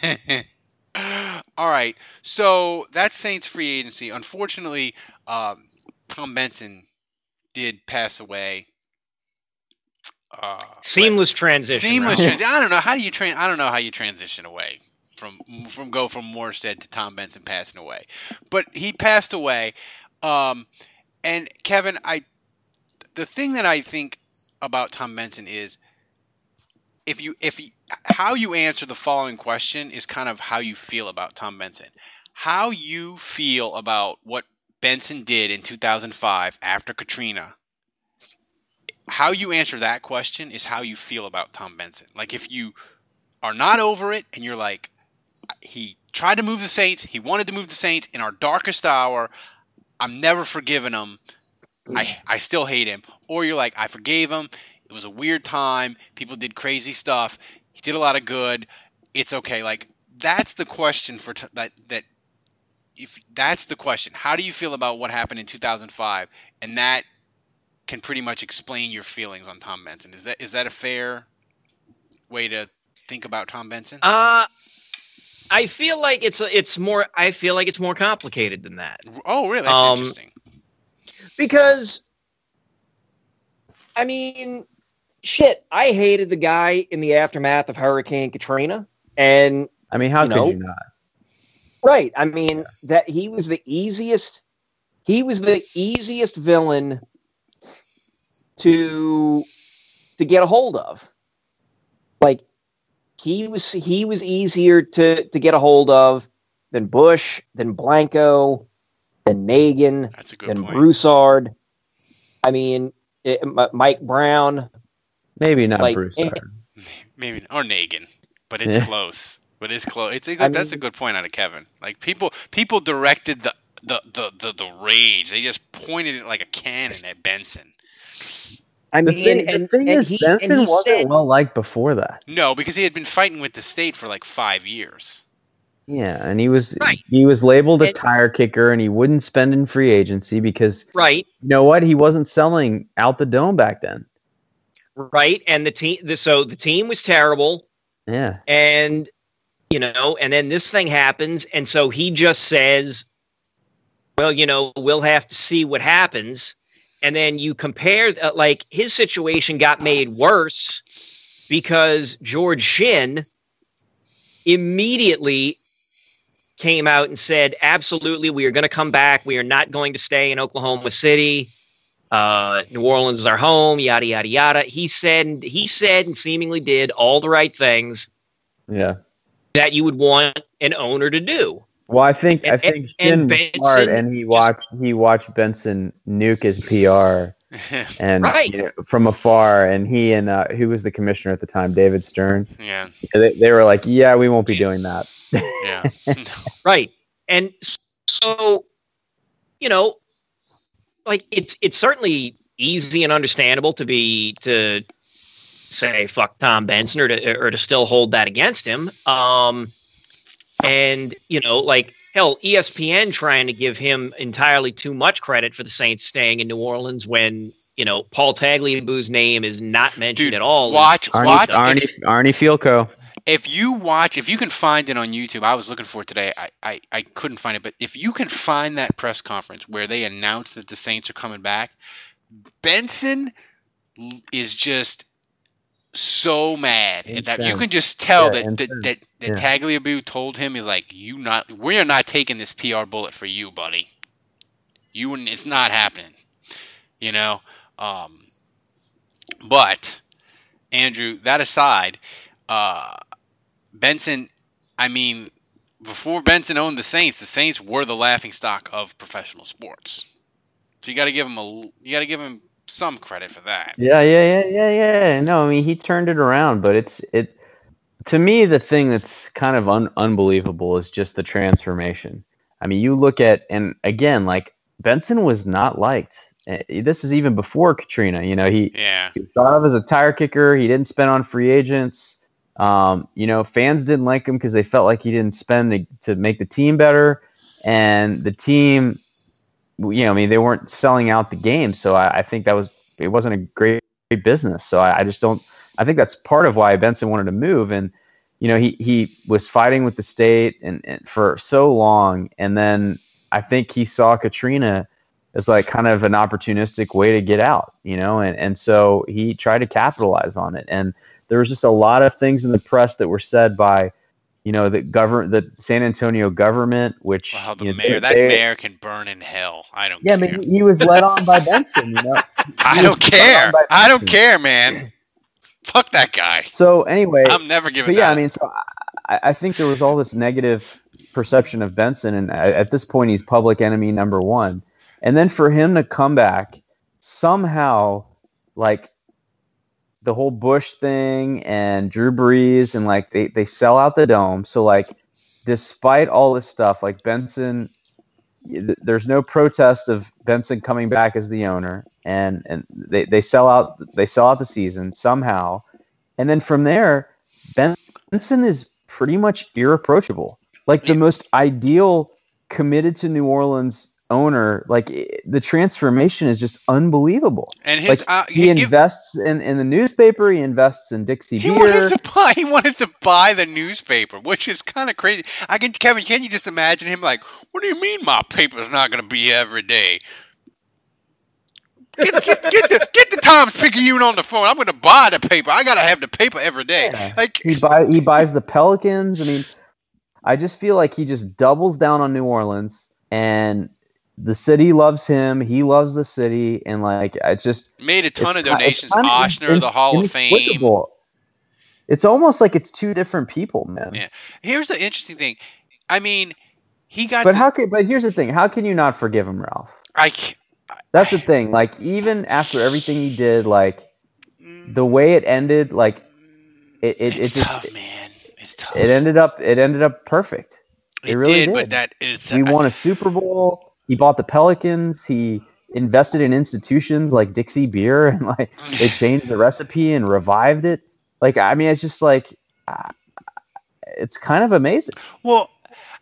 All right. So that's Saints free agency. Unfortunately, um, Tom Benson did pass away. Uh, Seamless transition. Seamless. Ralph. Trans- I don't know how do you train. I don't know how you transition away from from go from Morstead to Tom Benson passing away, but he passed away. Um, and Kevin, I the thing that I think about Tom Benson is if you if you, how you answer the following question is kind of how you feel about Tom Benson. How you feel about what Benson did in two thousand five after Katrina. How you answer that question is how you feel about Tom Benson. Like if you are not over it and you're like, he tried to move the Saints, he wanted to move the Saints in our darkest hour, I'm never forgiving him, I I still hate him. Or you're like, I forgave him, it was a weird time, people did crazy stuff, he did a lot of good, it's okay. Like that's the question for t- that that if that's the question. How do you feel about what happened in two thousand five? And that can pretty much explain your feelings on Tom Benson. Is that is that a fair way to think about Tom Benson? Uh I feel like it's a, it's more. I feel like it's more complicated than that. Oh, really? That's Um, interesting. Because, I mean, shit, I hated the guy in the aftermath of Hurricane Katrina. And, I mean, how You could know, you not? right, I mean, that he was the easiest, he was the easiest villain to, to get a hold of. Like, he was, he was easier to, to get a hold of than Bush, than Blanco, than Nagin, That's a good than point. Broussard. I mean, it, M- Mike Brown. Maybe not Like, Bruce. eh, Maybe or Nagin, but it's Yeah. close. But it's close. It's a good. I that's a mean- good point out of Kevin. Like people, people directed the the, the, the the rage. They just pointed it like a cannon at Benson. I The mean, thing, and, the thing and is, he, Benson and he wasn't said, well liked before that. No, because he had been fighting with the state for like five years. Yeah, and he was Right. he was labeled a And- tire kicker, and he wouldn't spend in free agency because Right. you know what? He wasn't selling out the dome back then. Right. And the team, the, so the team was terrible. Yeah. And, you know, and then this thing happens. And so he just says, well, you know, we'll have to see what happens. And then you compare, uh, like, his situation got made worse because George Shinn immediately came out and said, absolutely, we are going to come back. We are not going to stay in Oklahoma City. Uh, New Orleans is our home, yada, yada, yada. He said, he said and seemingly did all the right things Yeah. that you would want an owner to do. Well, I think I And- think and Shin was smart, Benson and he just- watched he watched Benson nuke his P R and Right. you know, from afar, and he and uh, who was the commissioner at the time, David Stern. Yeah, They, they were like, "Yeah, we won't be doing that." yeah. Right. And so, you know, like it's it's certainly easy and understandable to be to say fuck Tom Benson or to or to still hold that against him. Um and you know, like hell, E S P N trying to give him entirely too much credit for the Saints staying in New Orleans when, you know, Paul Tagliabue's name is not mentioned Dude, at all. watch, Arnie, watch. Arnie, If, Arnie Fielko. if you watch, if you can find it on YouTube, I was looking for it today. I, I, I couldn't find it, but if you can find that press conference where they announced that the Saints are coming back, Benson is just so mad at that. You can just tell Yeah, that, that intense. that that Yeah. Tagliabue told him, he's like, you not, we are not taking this P R bullet for you, buddy. You and it's not happening. You know, um, but Andrew, that aside, uh, Benson, I mean, before Benson owned the Saints, the Saints were the laughingstock of professional sports. So you got to give him a, you got to give him some credit for that. Yeah, yeah, yeah, yeah, yeah. No, I mean he turned it around, but it's it. To me, the thing that's kind of un- unbelievable is just the transformation. I mean, you look at, and again, like Benson was not liked. Uh, This is even before Katrina. You know, he, Yeah. he was thought of as a tire kicker. He didn't spend on free agents. Um, you know, fans didn't like him because they felt like he didn't spend to, to make the team better, and the team, you know, I mean, they weren't selling out the game. So I, I think that was it wasn't a great, great business. So I, I just don't. I think that's part of why Benson wanted to move. And, you know, he, he was fighting with the state and, and for so long. And then I think he saw Katrina as like kind of an opportunistic way to get out, you know, and, and so he tried to capitalize on it. And there was just a lot of things in the press that were said by, you know, the government, the San Antonio government, which Wow, the you know, mayor, they- that they- mayor can burn in hell. I don't yeah, I care. mean, he, he was led on by Benson, you know. I he don't was led care. on by I don't Benson. care, man. Fuck that guy. So anyway, I'm never giving but yeah, that I mean, so I, I think there was all this negative perception of Benson, and at at this point, he's public enemy number one. And then for him to come back somehow, like the whole Bush thing and Drew Brees, and like they, they sell out the dome. So like, despite all this stuff, like Benson, th- there's no protest of Benson coming back as the owner, and and they, they sell out they sell out the season somehow, and then from there, Benson is pretty much irreproachable, like the most ideal committed to New Orleans owner. Like i- the transformation is just unbelievable. And his, Like uh, he he give- invests in, in the newspaper, he invests in Dixie He beer. wanted to buy. He wanted to buy the newspaper, which is kind of crazy. I can, Kevin, can you just imagine him like, "What do you mean my paper's not going to be every day? Get, get, get the get the Times Picayune on the phone. I'm going to buy the paper. I got to have the paper every day." Yeah. Like, he buy he buys the Pelicans. I mean, I just feel like he just doubles down on New Orleans, and the city loves him. He loves the city, and like I just made a ton it's of ki- it's donations. kind of Oshner, in- the Hall of Fame. inexplicable. It's almost like it's two different people, man. Yeah. Here's the interesting thing. I mean, he got. But this, how can? But here's the thing: how can you not forgive him, Ralph? I. c- That's the thing. Like even after everything he did, like the way it ended, like it it, It's it just tough, man. It's tough. it ended up it ended up perfect. It It really did, did. but that is. We I- won a Super Bowl. He bought the Pelicans. He invested in institutions like Dixie Beer, and like they changed the recipe and revived it. Like I mean, it's just like uh, it's kind of amazing. Well,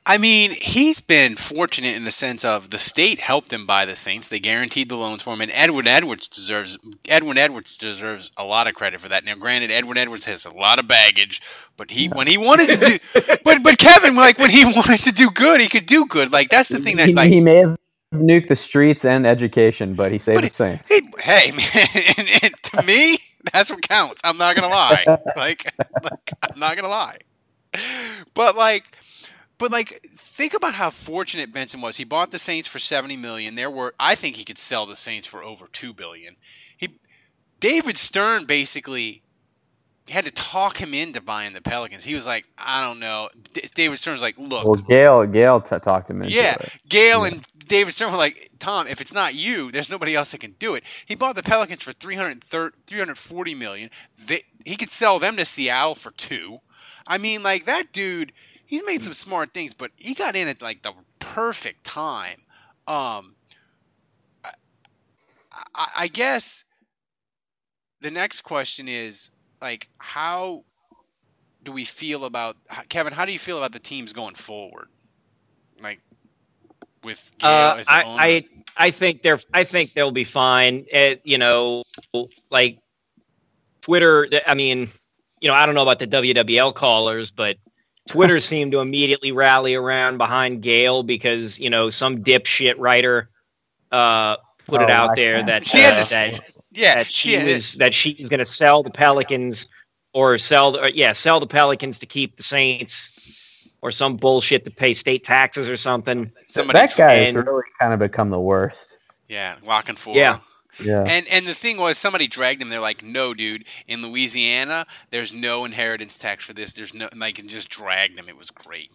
I mean, he's been fortunate in the sense of the state helped him buy the Saints. They guaranteed the loans for him, and Edwin Edwards deserves Edwin Edwards deserves a lot of credit for that. Now, granted, Edwin Edwards has a lot of baggage, but he when he wanted to do, but but Kevin, like when he wanted to do good, he could do good. Like that's the thing that he, like he may have nuked the streets and education, but he saved but the he- Saints. he- hey man, and, and to me, that's what counts. I'm not gonna lie. Like, like I'm not gonna lie. But like. But like, think about how fortunate Benson was. He bought the Saints for seventy million. There were, I think, he could sell the Saints for over two billion. He, David Stern basically had to talk him into buying the Pelicans. He was like, I don't know. D- David Stern's like, look, Well, Gail, Gail t- talked him into yeah, it. Gail and David Stern were like, Tom, if it's not you, there's nobody else that can do it. He bought the Pelicans for three hundred forty million. They, he could sell them to Seattle for two. I mean, like that dude. He's made some smart things, but he got in at like the perfect time. Um, I, I, I guess the next question is like, how do we feel about Kevin? How do you feel about the teams going forward? Like with Gail Uh, as the I, owner? I I think they're I think they'll be fine. It, you know, like Twitter. I mean, you know, I don't know about the W W L callers, but Twitter seemed to immediately rally around behind Gail because, you know, some dipshit writer uh, put it Oh, out I there can't. that She had uh, to- that, yeah, that she she had- was that she was going to sell the Pelicans or sell the, or, yeah sell the Pelicans to keep the Saints or some bullshit to pay state taxes or something. somebody, That guy has and- really kind of become the worst. yeah, locking four. Yeah. Yeah. And and the thing was, somebody dragged him. They're like, "No, dude. In Louisiana, there's no inheritance tax for this. There's no," and like, and just dragged him. It was great.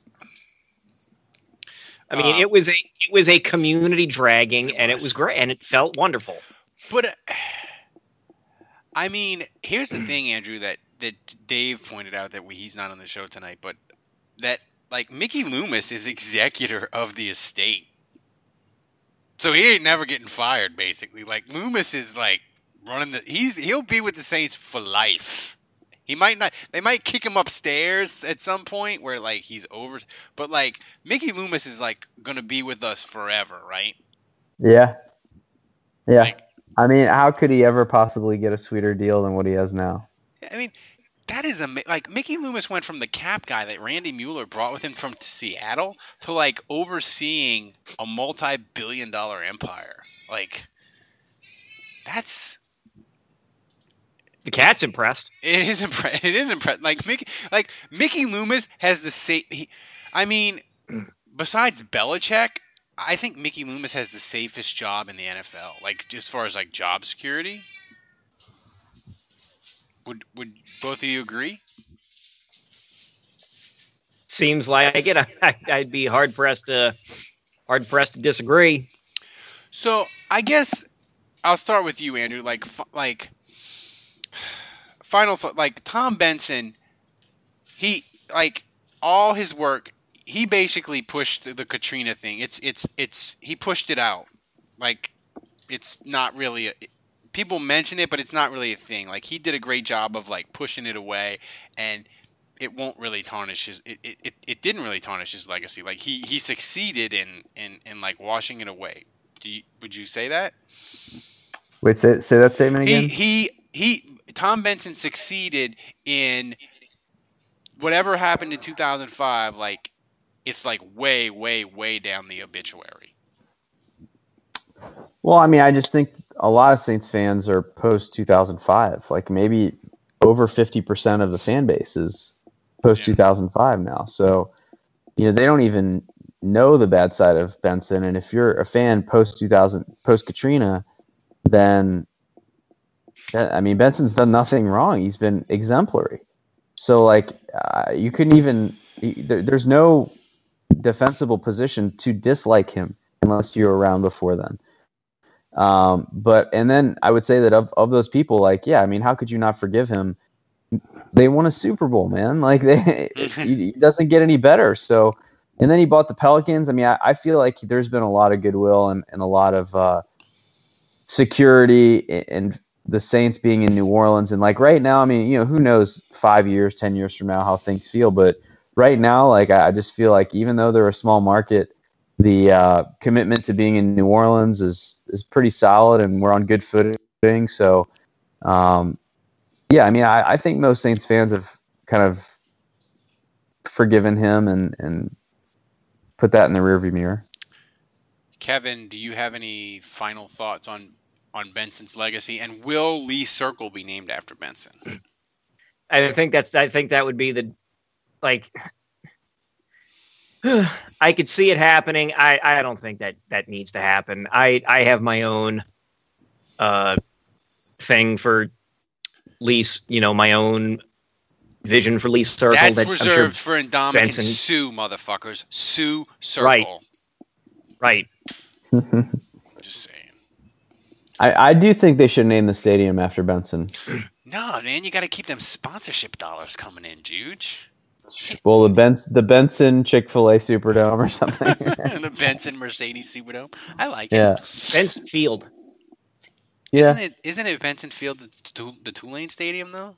I mean, Um, it was a it was a community dragging, and it was. was great, and it felt wonderful. But uh, I mean, here's the thing, Andrew. That that Dave pointed out that we, he's not on the show tonight, but that like Mickey Loomis is executor of the estate, so he ain't never getting fired. Basically, like Loomis is like running the. He's he'll be with the Saints for life. He might not. They might kick him upstairs at some point where like he's over. But like Mickey Loomis is like gonna be with us forever, right? Yeah. Yeah. Like, I mean, how could he ever possibly get a sweeter deal than what he has now? I mean, that is ama- like Mickey Loomis went from the cap guy that Randy Mueller brought with him from Seattle to like overseeing a multi-billion dollar empire. Like that's. The cat's impressed. It is impre- It is impressive. Like Mickey, like Mickey Loomis has the safe. I mean, besides Belichick, I think Mickey Loomis has the safest job in the N F L. Like just as far as like job security. Would would both of you agree? Seems like it. I, I'd be hard pressed to hard pressed to disagree. So I guess I'll start with you, Andrew. Like f- like final thought. Like Tom Benson, he like all his work. He basically pushed the Katrina thing. It's it's it's he pushed it out. Like it's not really a, people mention it, but it's not really a thing. Like he did a great job of like pushing it away, and it won't really tarnish his. It, it, it, it didn't really tarnish his legacy. Like he, he succeeded in, in, in like washing it away. Do you, would you say that? Wait, say, say that statement He again? he he. Tom Benson succeeded in whatever happened in two thousand five. Like it's like way way way down the obituary. Well, I mean, I just think a lot of Saints fans are post two thousand five. Like maybe over fifty percent of the fan base is post two thousand five now. So, you know, they don't even know the bad side of Benson. And if you're a fan post two thousand, post Katrina, then, I mean, Benson's done nothing wrong. He's been exemplary. So, like, uh, you couldn't even, there, there's no defensible position to dislike him unless you were around before then. Um, but, and then I would say that of, of those people, like, yeah, I mean, how could you not forgive him? They won a Super Bowl, man. Like, they, it doesn't get any better. So, and then he bought the Pelicans. I mean, I, I feel like there's been a lot of goodwill and, and a lot of uh, security and the Saints being in New Orleans. And like right now, I mean, you know, who knows five years, ten years from now how things feel. But right now, like I, I just feel like even though they're a small market, the uh, commitment to being in New Orleans is is pretty solid, and we're on good footing. So, um, yeah, I mean, I, I think most Saints fans have kind of forgiven him and and put that in the rearview mirror. Kevin, do you have any final thoughts on on Benson's legacy, and will Lee Circle be named after Benson? I think that's. I think that would be the, like. I could see it happening. I, I don't think that that needs to happen. I, I have my own uh, thing for Lease, you know, my own vision for Lease Circle. That's that reserved sure for Indomitian Benson, Sue, motherfuckers. Sue Circle. Right. Right. Just saying. I, I do think they should name the stadium after Benson. No, man, you got to keep them sponsorship dollars coming in, Juge. Well, the Benz, the Benson Chick-fil-A Superdome or something. The Benson Mercedes Superdome. I like it. Yeah. Benson Field. Yeah. Isn't it? Isn't it Benson Field, the, Tul- the Tulane Stadium, though?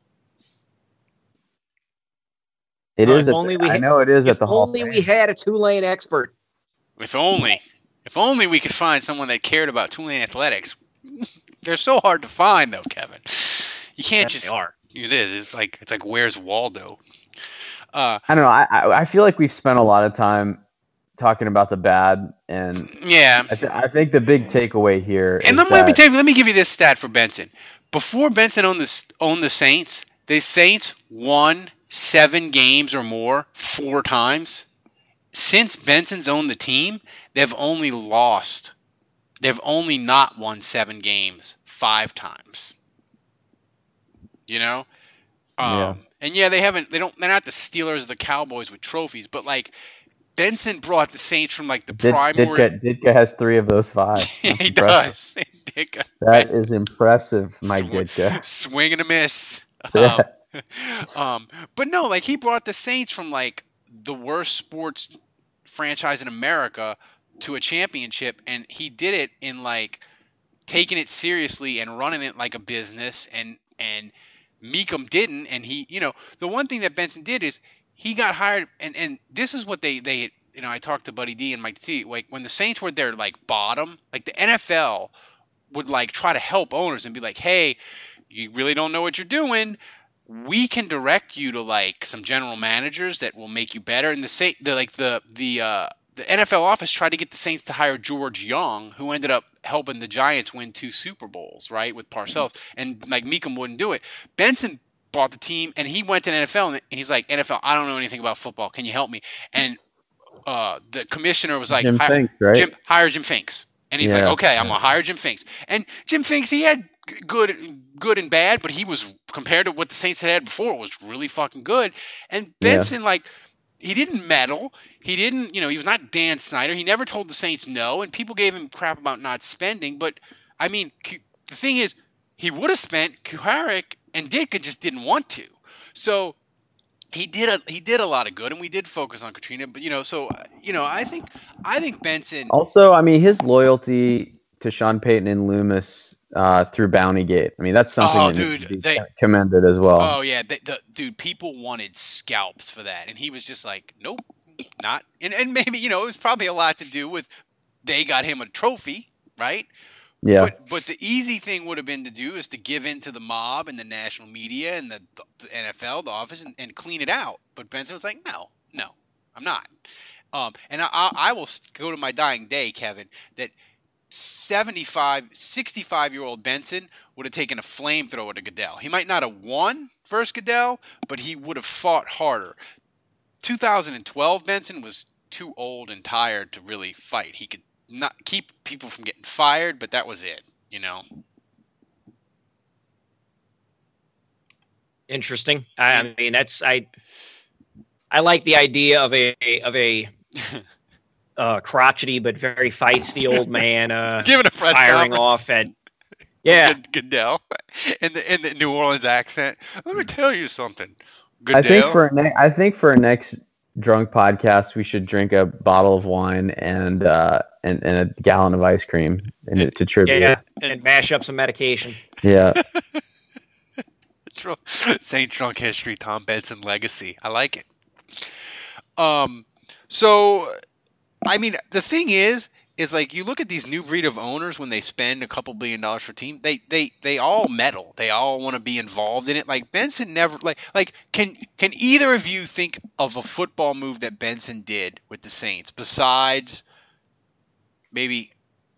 It Oh, is. if At only the, we I had- know it is If at the Hall. only we had a Tulane expert. If only. If only we could find someone that cared about Tulane athletics. They're so hard to find, though, Kevin. You can't Yes, just. they are. It is. It's like it's like where's Waldo? Uh, I don't know. I, I I feel like we've spent a lot of time talking about the bad, and yeah. I, th- I think the big takeaway here. And is let me, let me that- tell you, let me give you this stat for Benson. Before Benson owned the owned the Saints, the Saints won seven games or more four times. Since Benson's owned the team, they've only lost. They've only not won seven games five times. You know, um, Yeah. and yeah, they haven't. They don't. They're not the Steelers or the Cowboys with trophies, but like Benson brought the Saints from like the Did, primary. Ditka, Ditka has three of those five. Yeah, That's he impressive. does. Ditka. That is impressive, Mike Sw- Ditka. Swing and a miss. Yeah. Um, um, but no, like he brought the Saints from like the worst sports franchise in America to a championship, and he did it in like taking it seriously and running it like a business. And and Meekum didn't, and he, you know, the one thing that Benson did is he got hired, and and this is what they they you know I talked to Buddy D and Mike T. Like when the Saints were their like bottom, like the N F L would like try to help owners and be like, hey, you really don't know what you're doing. We can direct you to like some general managers that will make you better. And the Saint, the like the the uh, the N F L office tried to get the Saints to hire George Young, who ended up helping the Giants win two Super Bowls, right, with Parcells. And like Meekum wouldn't do it. Benson bought the team, and he went to the N F L, and he's like, N F L, I don't know anything about football. Can you help me? And uh, the commissioner was like, Jim "Hi- Finks, right? Jim, hire Jim Finks. And he's Yeah. like, okay, I'm gonna hire Jim Finks. And Jim Finks, he had g- good, good and bad, but he was compared to what the Saints had had before, was really fucking good. And Benson, like, he didn't meddle. He didn't, you know, he was not Dan Snyder. He never told the Saints no, and people gave him crap about not spending. But I mean, K- the thing is, he would have spent. Kuharich and Ditka just didn't want to. So he did a he did a lot of good, and we did focus on Katrina. But you know, so uh, you know, I think I think Benson. Also, I mean, his loyalty to Sean Payton and Loomis uh, through Bountygate. I mean, that's something Oh, that needs to dude, be they- commended as well. Oh yeah, the, the, dude, people wanted scalps for that, and he was just like, nope, not. And and maybe you know it was probably a lot to do with they got him a trophy, right? yeah. But but the easy thing would have been to do is to give in to the mob and the national media and the, the N F L, the office, and, and clean it out. But Benson was like, no, no, I'm not. Um, and I, I, I will go to my dying day, Kevin, that seventy-five, sixty-five-year-old Benson would have taken a flamethrower to Goodell. He might not have won versus Goodell, but he would have fought harder. two thousand twelve Benson was too old and tired to really fight. He could not keep people from getting fired, but that was it, you know. Interesting. I, I mean, that's I. I like the idea of a of a uh, crotchety but very feisty old man uh, Giving a press firing conference. off at yeah. Good- Goodell in the in the New Orleans accent. Let me tell you something. Goodell. I think for a ne- I think for a next drunk podcast, we should drink a bottle of wine and uh, and, and a gallon of ice cream and it to tribute. Yeah, and mash up some medication. Yeah. Saints Drunk History, Tom Benson Legacy. I like it. Um, so, I mean, the thing is, is like you look at these new breed of owners when they spend a couple billion dollars for a team, they they they all meddle. They all want to be involved in it. Like Benson never like like can can either of you think of a football move that Benson did with the Saints besides maybe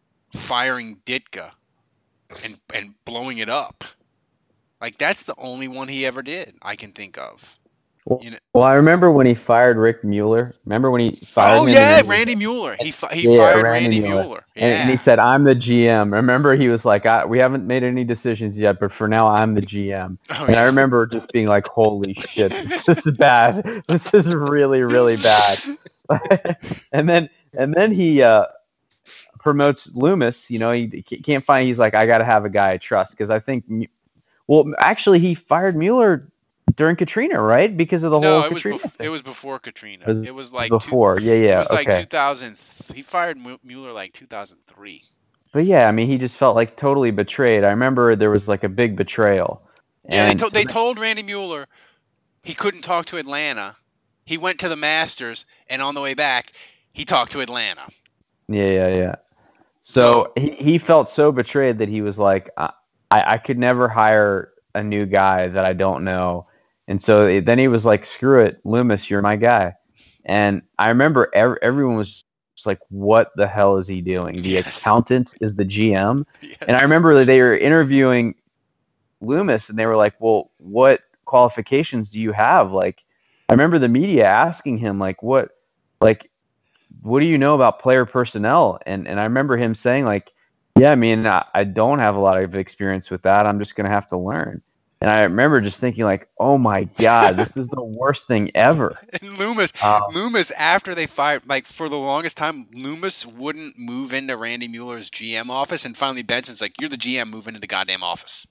firing Ditka and and blowing it up? Like that's the only one he ever did I can think of. Well, You know? well, I remember when he fired Rick Mueller. Remember when he fired Oh him? yeah, and then- Randy Mueller. He fi- he Yeah, fired Randy Randy Mueller. Mueller. And, Yeah. and he said, "I'm the G M." Remember, he was like, I, "We haven't made any decisions yet, but for now, I'm the G M." Oh, and yeah. I remember just being like, "Holy shit, this is bad. This is really, really bad." and then, and then he uh, promotes Loomis. You know, he, he can't find. He's like, "I got to have a guy I trust," because I think, well, actually, he fired Mueller during Katrina, right? Because of the No, whole it was Katrina bef- thing. it was before Katrina. It was It was like before, Two, yeah, yeah, it was like okay. two thousand. He fired Mu- Mueller like two thousand three. But yeah, I mean, he just felt like totally betrayed. I remember there was like a big betrayal. Yeah, they, And to- so they then- told Randy Mueller he couldn't talk to Atlanta. He went to the Masters, and on the way back, he talked to Atlanta. Yeah, yeah, yeah. So, he, he felt so betrayed that he was like, I, I could never hire a new guy that I don't know. And so it- then he was like, screw it, Loomis, you're my guy. And I remember ev- everyone was just like, what the hell is he doing? The Yes. accountant is the G M? Yes. And I remember that they were interviewing Loomis and they were like, well, what qualifications do you have? Like, I remember the media asking him, like, what, like, what do you know about player personnel? And and I remember him saying, like, yeah, I mean, I, I don't have a lot of experience with that. I'm just going to have to learn. And I remember just thinking, like, oh my God, this is the worst thing ever. And Loomis, Um, Loomis, after they fired, like for the longest time, Loomis wouldn't move into Randy Mueller's G M office, and finally Benson's like, "You're the G M, move into the goddamn office."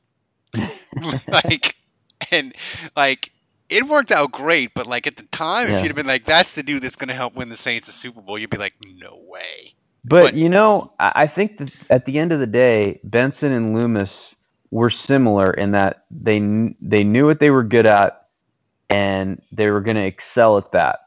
like, and like it worked out great, but like at the time, Yeah. if you'd have been like, "That's the dude that's going to help win the Saints a Super Bowl," you'd be like, "No way." But, But- you know, I I think that at the end of the day, Benson and Loomis were similar in that they kn- they knew what they were good at, and they were going to excel at that.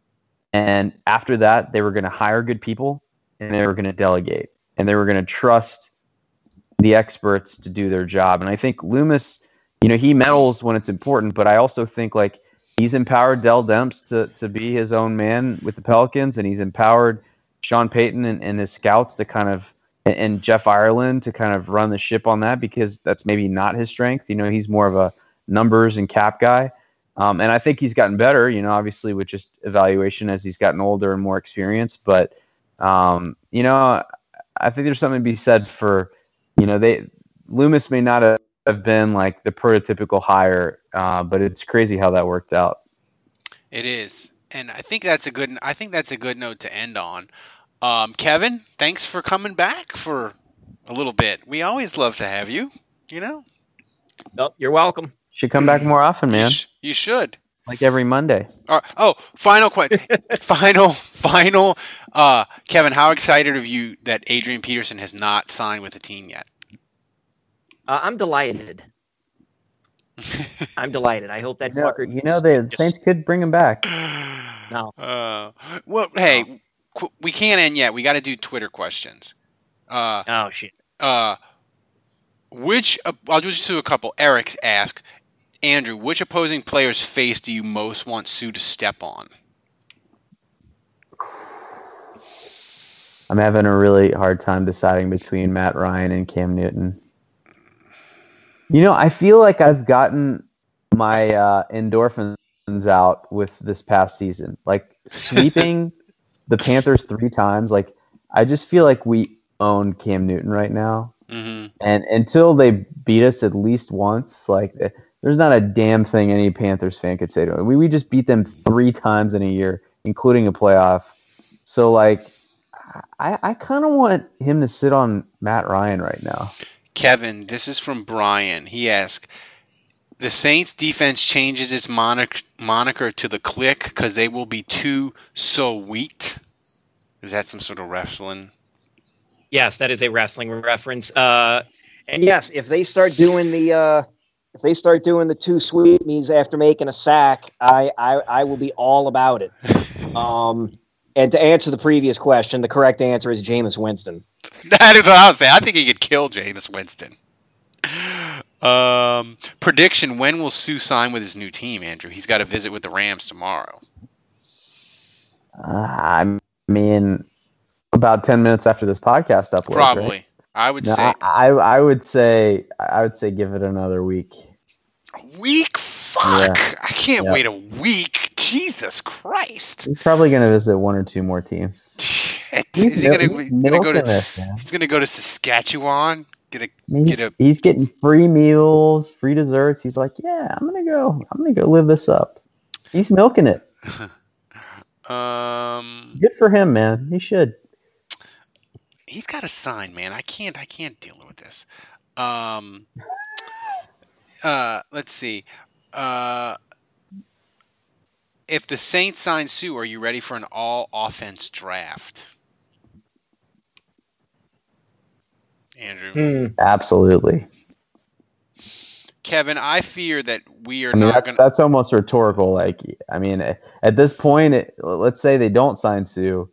And after that, they were going to hire good people, and they were going to delegate, and they were going to trust the experts to do their job. And I think Loomis, you know, he meddles when it's important, but I also think like he's empowered Dell Demps to to be his own man with the Pelicans, and he's empowered Sean Payton and, and his scouts to kind of, and, and Jeff Ireland to kind of run the ship on that, because that's maybe not his strength. You know, he's more of a numbers and cap guy. Um, and I think he's gotten better, you know, obviously with just evaluation as he's gotten older and more experience. But, um, you know, I think there's something to be said for, you know, they Loomis may not have, have been like the prototypical hire, uh, but it's crazy how that worked out. It is, and I think that's a good. I think that's a good note to end on. Um, Kevin, thanks for coming back for a little bit. We always love to have you. You know, Oh, you're welcome. Should come back more often, you, man. sh- you should. Like every Monday. Uh, oh, final question. final, final. Uh, Kevin, how excited are you that Adrian Peterson has not signed with the team yet? Uh, I'm delighted. I'm delighted. I hope that You know, fucker. you know just- the just- Saints could bring him back. No. Uh, well, hey, qu- we can't end yet. We got to do Twitter questions. Uh, Oh shit. uh, which uh, I'll just do a couple. Eric's asked, Andrew, which opposing player's face do you most want Sue to step on? I'm having a really hard time deciding between Matt Ryan and Cam Newton. You know, I feel like I've gotten my uh, endorphins out with this past season. Like sweeping the Panthers three times. Like I just feel like we own Cam Newton right now. Mm-hmm. And until they beat us at least once, like there's not a damn thing any Panthers fan could say to him. We we just beat them three times in a year, including a playoff. So like, I I kind of want him to sit on Matt Ryan right now. Kevin, this is from Brian. He asked, the Saints defense changes its moniker, moniker to the Click because they will be too sweet. Is that some sort of wrestling? Yes, that is a wrestling reference. Uh, And yes, if they start doing the uh, if they start doing the two sweet means after making a sack, I, I I will be all about it. Um, and to answer the previous question, the correct answer is Jameis Winston. That is what I would say. I think he could kill Jameis Winston. Um, prediction: when will Sue sign with his new team, Andrew? He's got a visit with the Rams tomorrow. Uh, I mean, about ten minutes after this podcast uploads. Probably, right? I would No, say. I, I would say I would say give it another week. A week? Fuck! Yeah. I can't Yeah. wait a week. Jesus Christ! He's probably going to visit one or two more teams. Shit. He's Is he gonna, mil- he's gonna go milking to? this, man. He's gonna go to Saskatchewan. Get a I mean, get a. he's getting free meals, free desserts. He's like, yeah, I'm gonna go. I'm gonna go live this up. He's milking it. Um, Good for him, man. He should. he's got a sign, man. I can't. I can't deal with this. Um. Uh, let's see. Uh, if the Saints sign Sue, are you ready for an all-offense draft, Andrew? Hmm. Absolutely. Kevin, I fear that we are I mean, not that's, going. that's almost rhetorical. Like, I mean, at this point, it, let's say they don't sign Sue.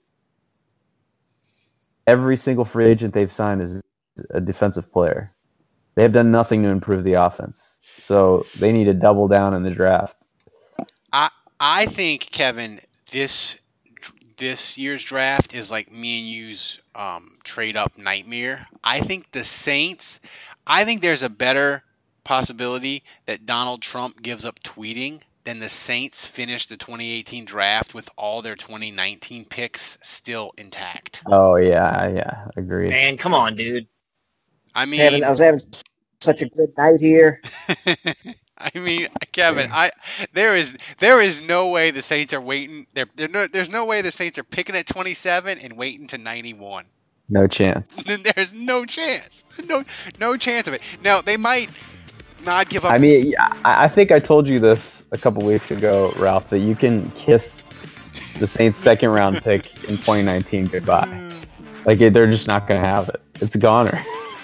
Every single free agent they've signed is a defensive player. They have done nothing to improve the offense. So they need to double down in the draft. I I think, Kevin, this this year's draft is like me and you's um, trade up nightmare. I think the Saints. I think there's a better possibility that Donald Trump gives up tweeting than the Saints finish the twenty eighteen draft with all their twenty nineteen picks still intact. Oh, yeah, yeah, agreed. Man, come on, dude. I mean, Kevin, I was having such a good night here. I mean, Kevin, I there is there is no way the Saints are waiting. There, there no, there's no way the Saints are picking at twenty-seven and waiting to ninety-one. No chance. There's no chance. No, no chance of it. Now they might not give up. I mean, yeah, I I think I told you this a couple weeks ago, Ralph, that you can kiss the Saints' second round pick in twenty nineteen goodbye. Like, they're just not going to have it. It's a goner.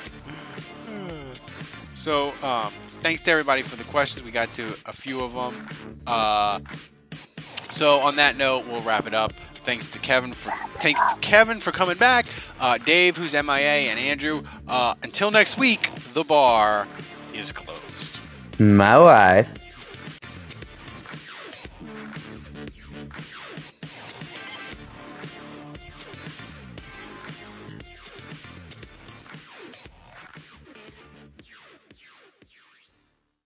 So, um, thanks to everybody for the questions. We got to a few of them. Uh, so, on that note, we'll wrap it up. Thanks to Kevin for thanks to Kevin for coming back. Uh, Dave, who's M I A, and Andrew. Uh, until next week, the bar is closed. My wife.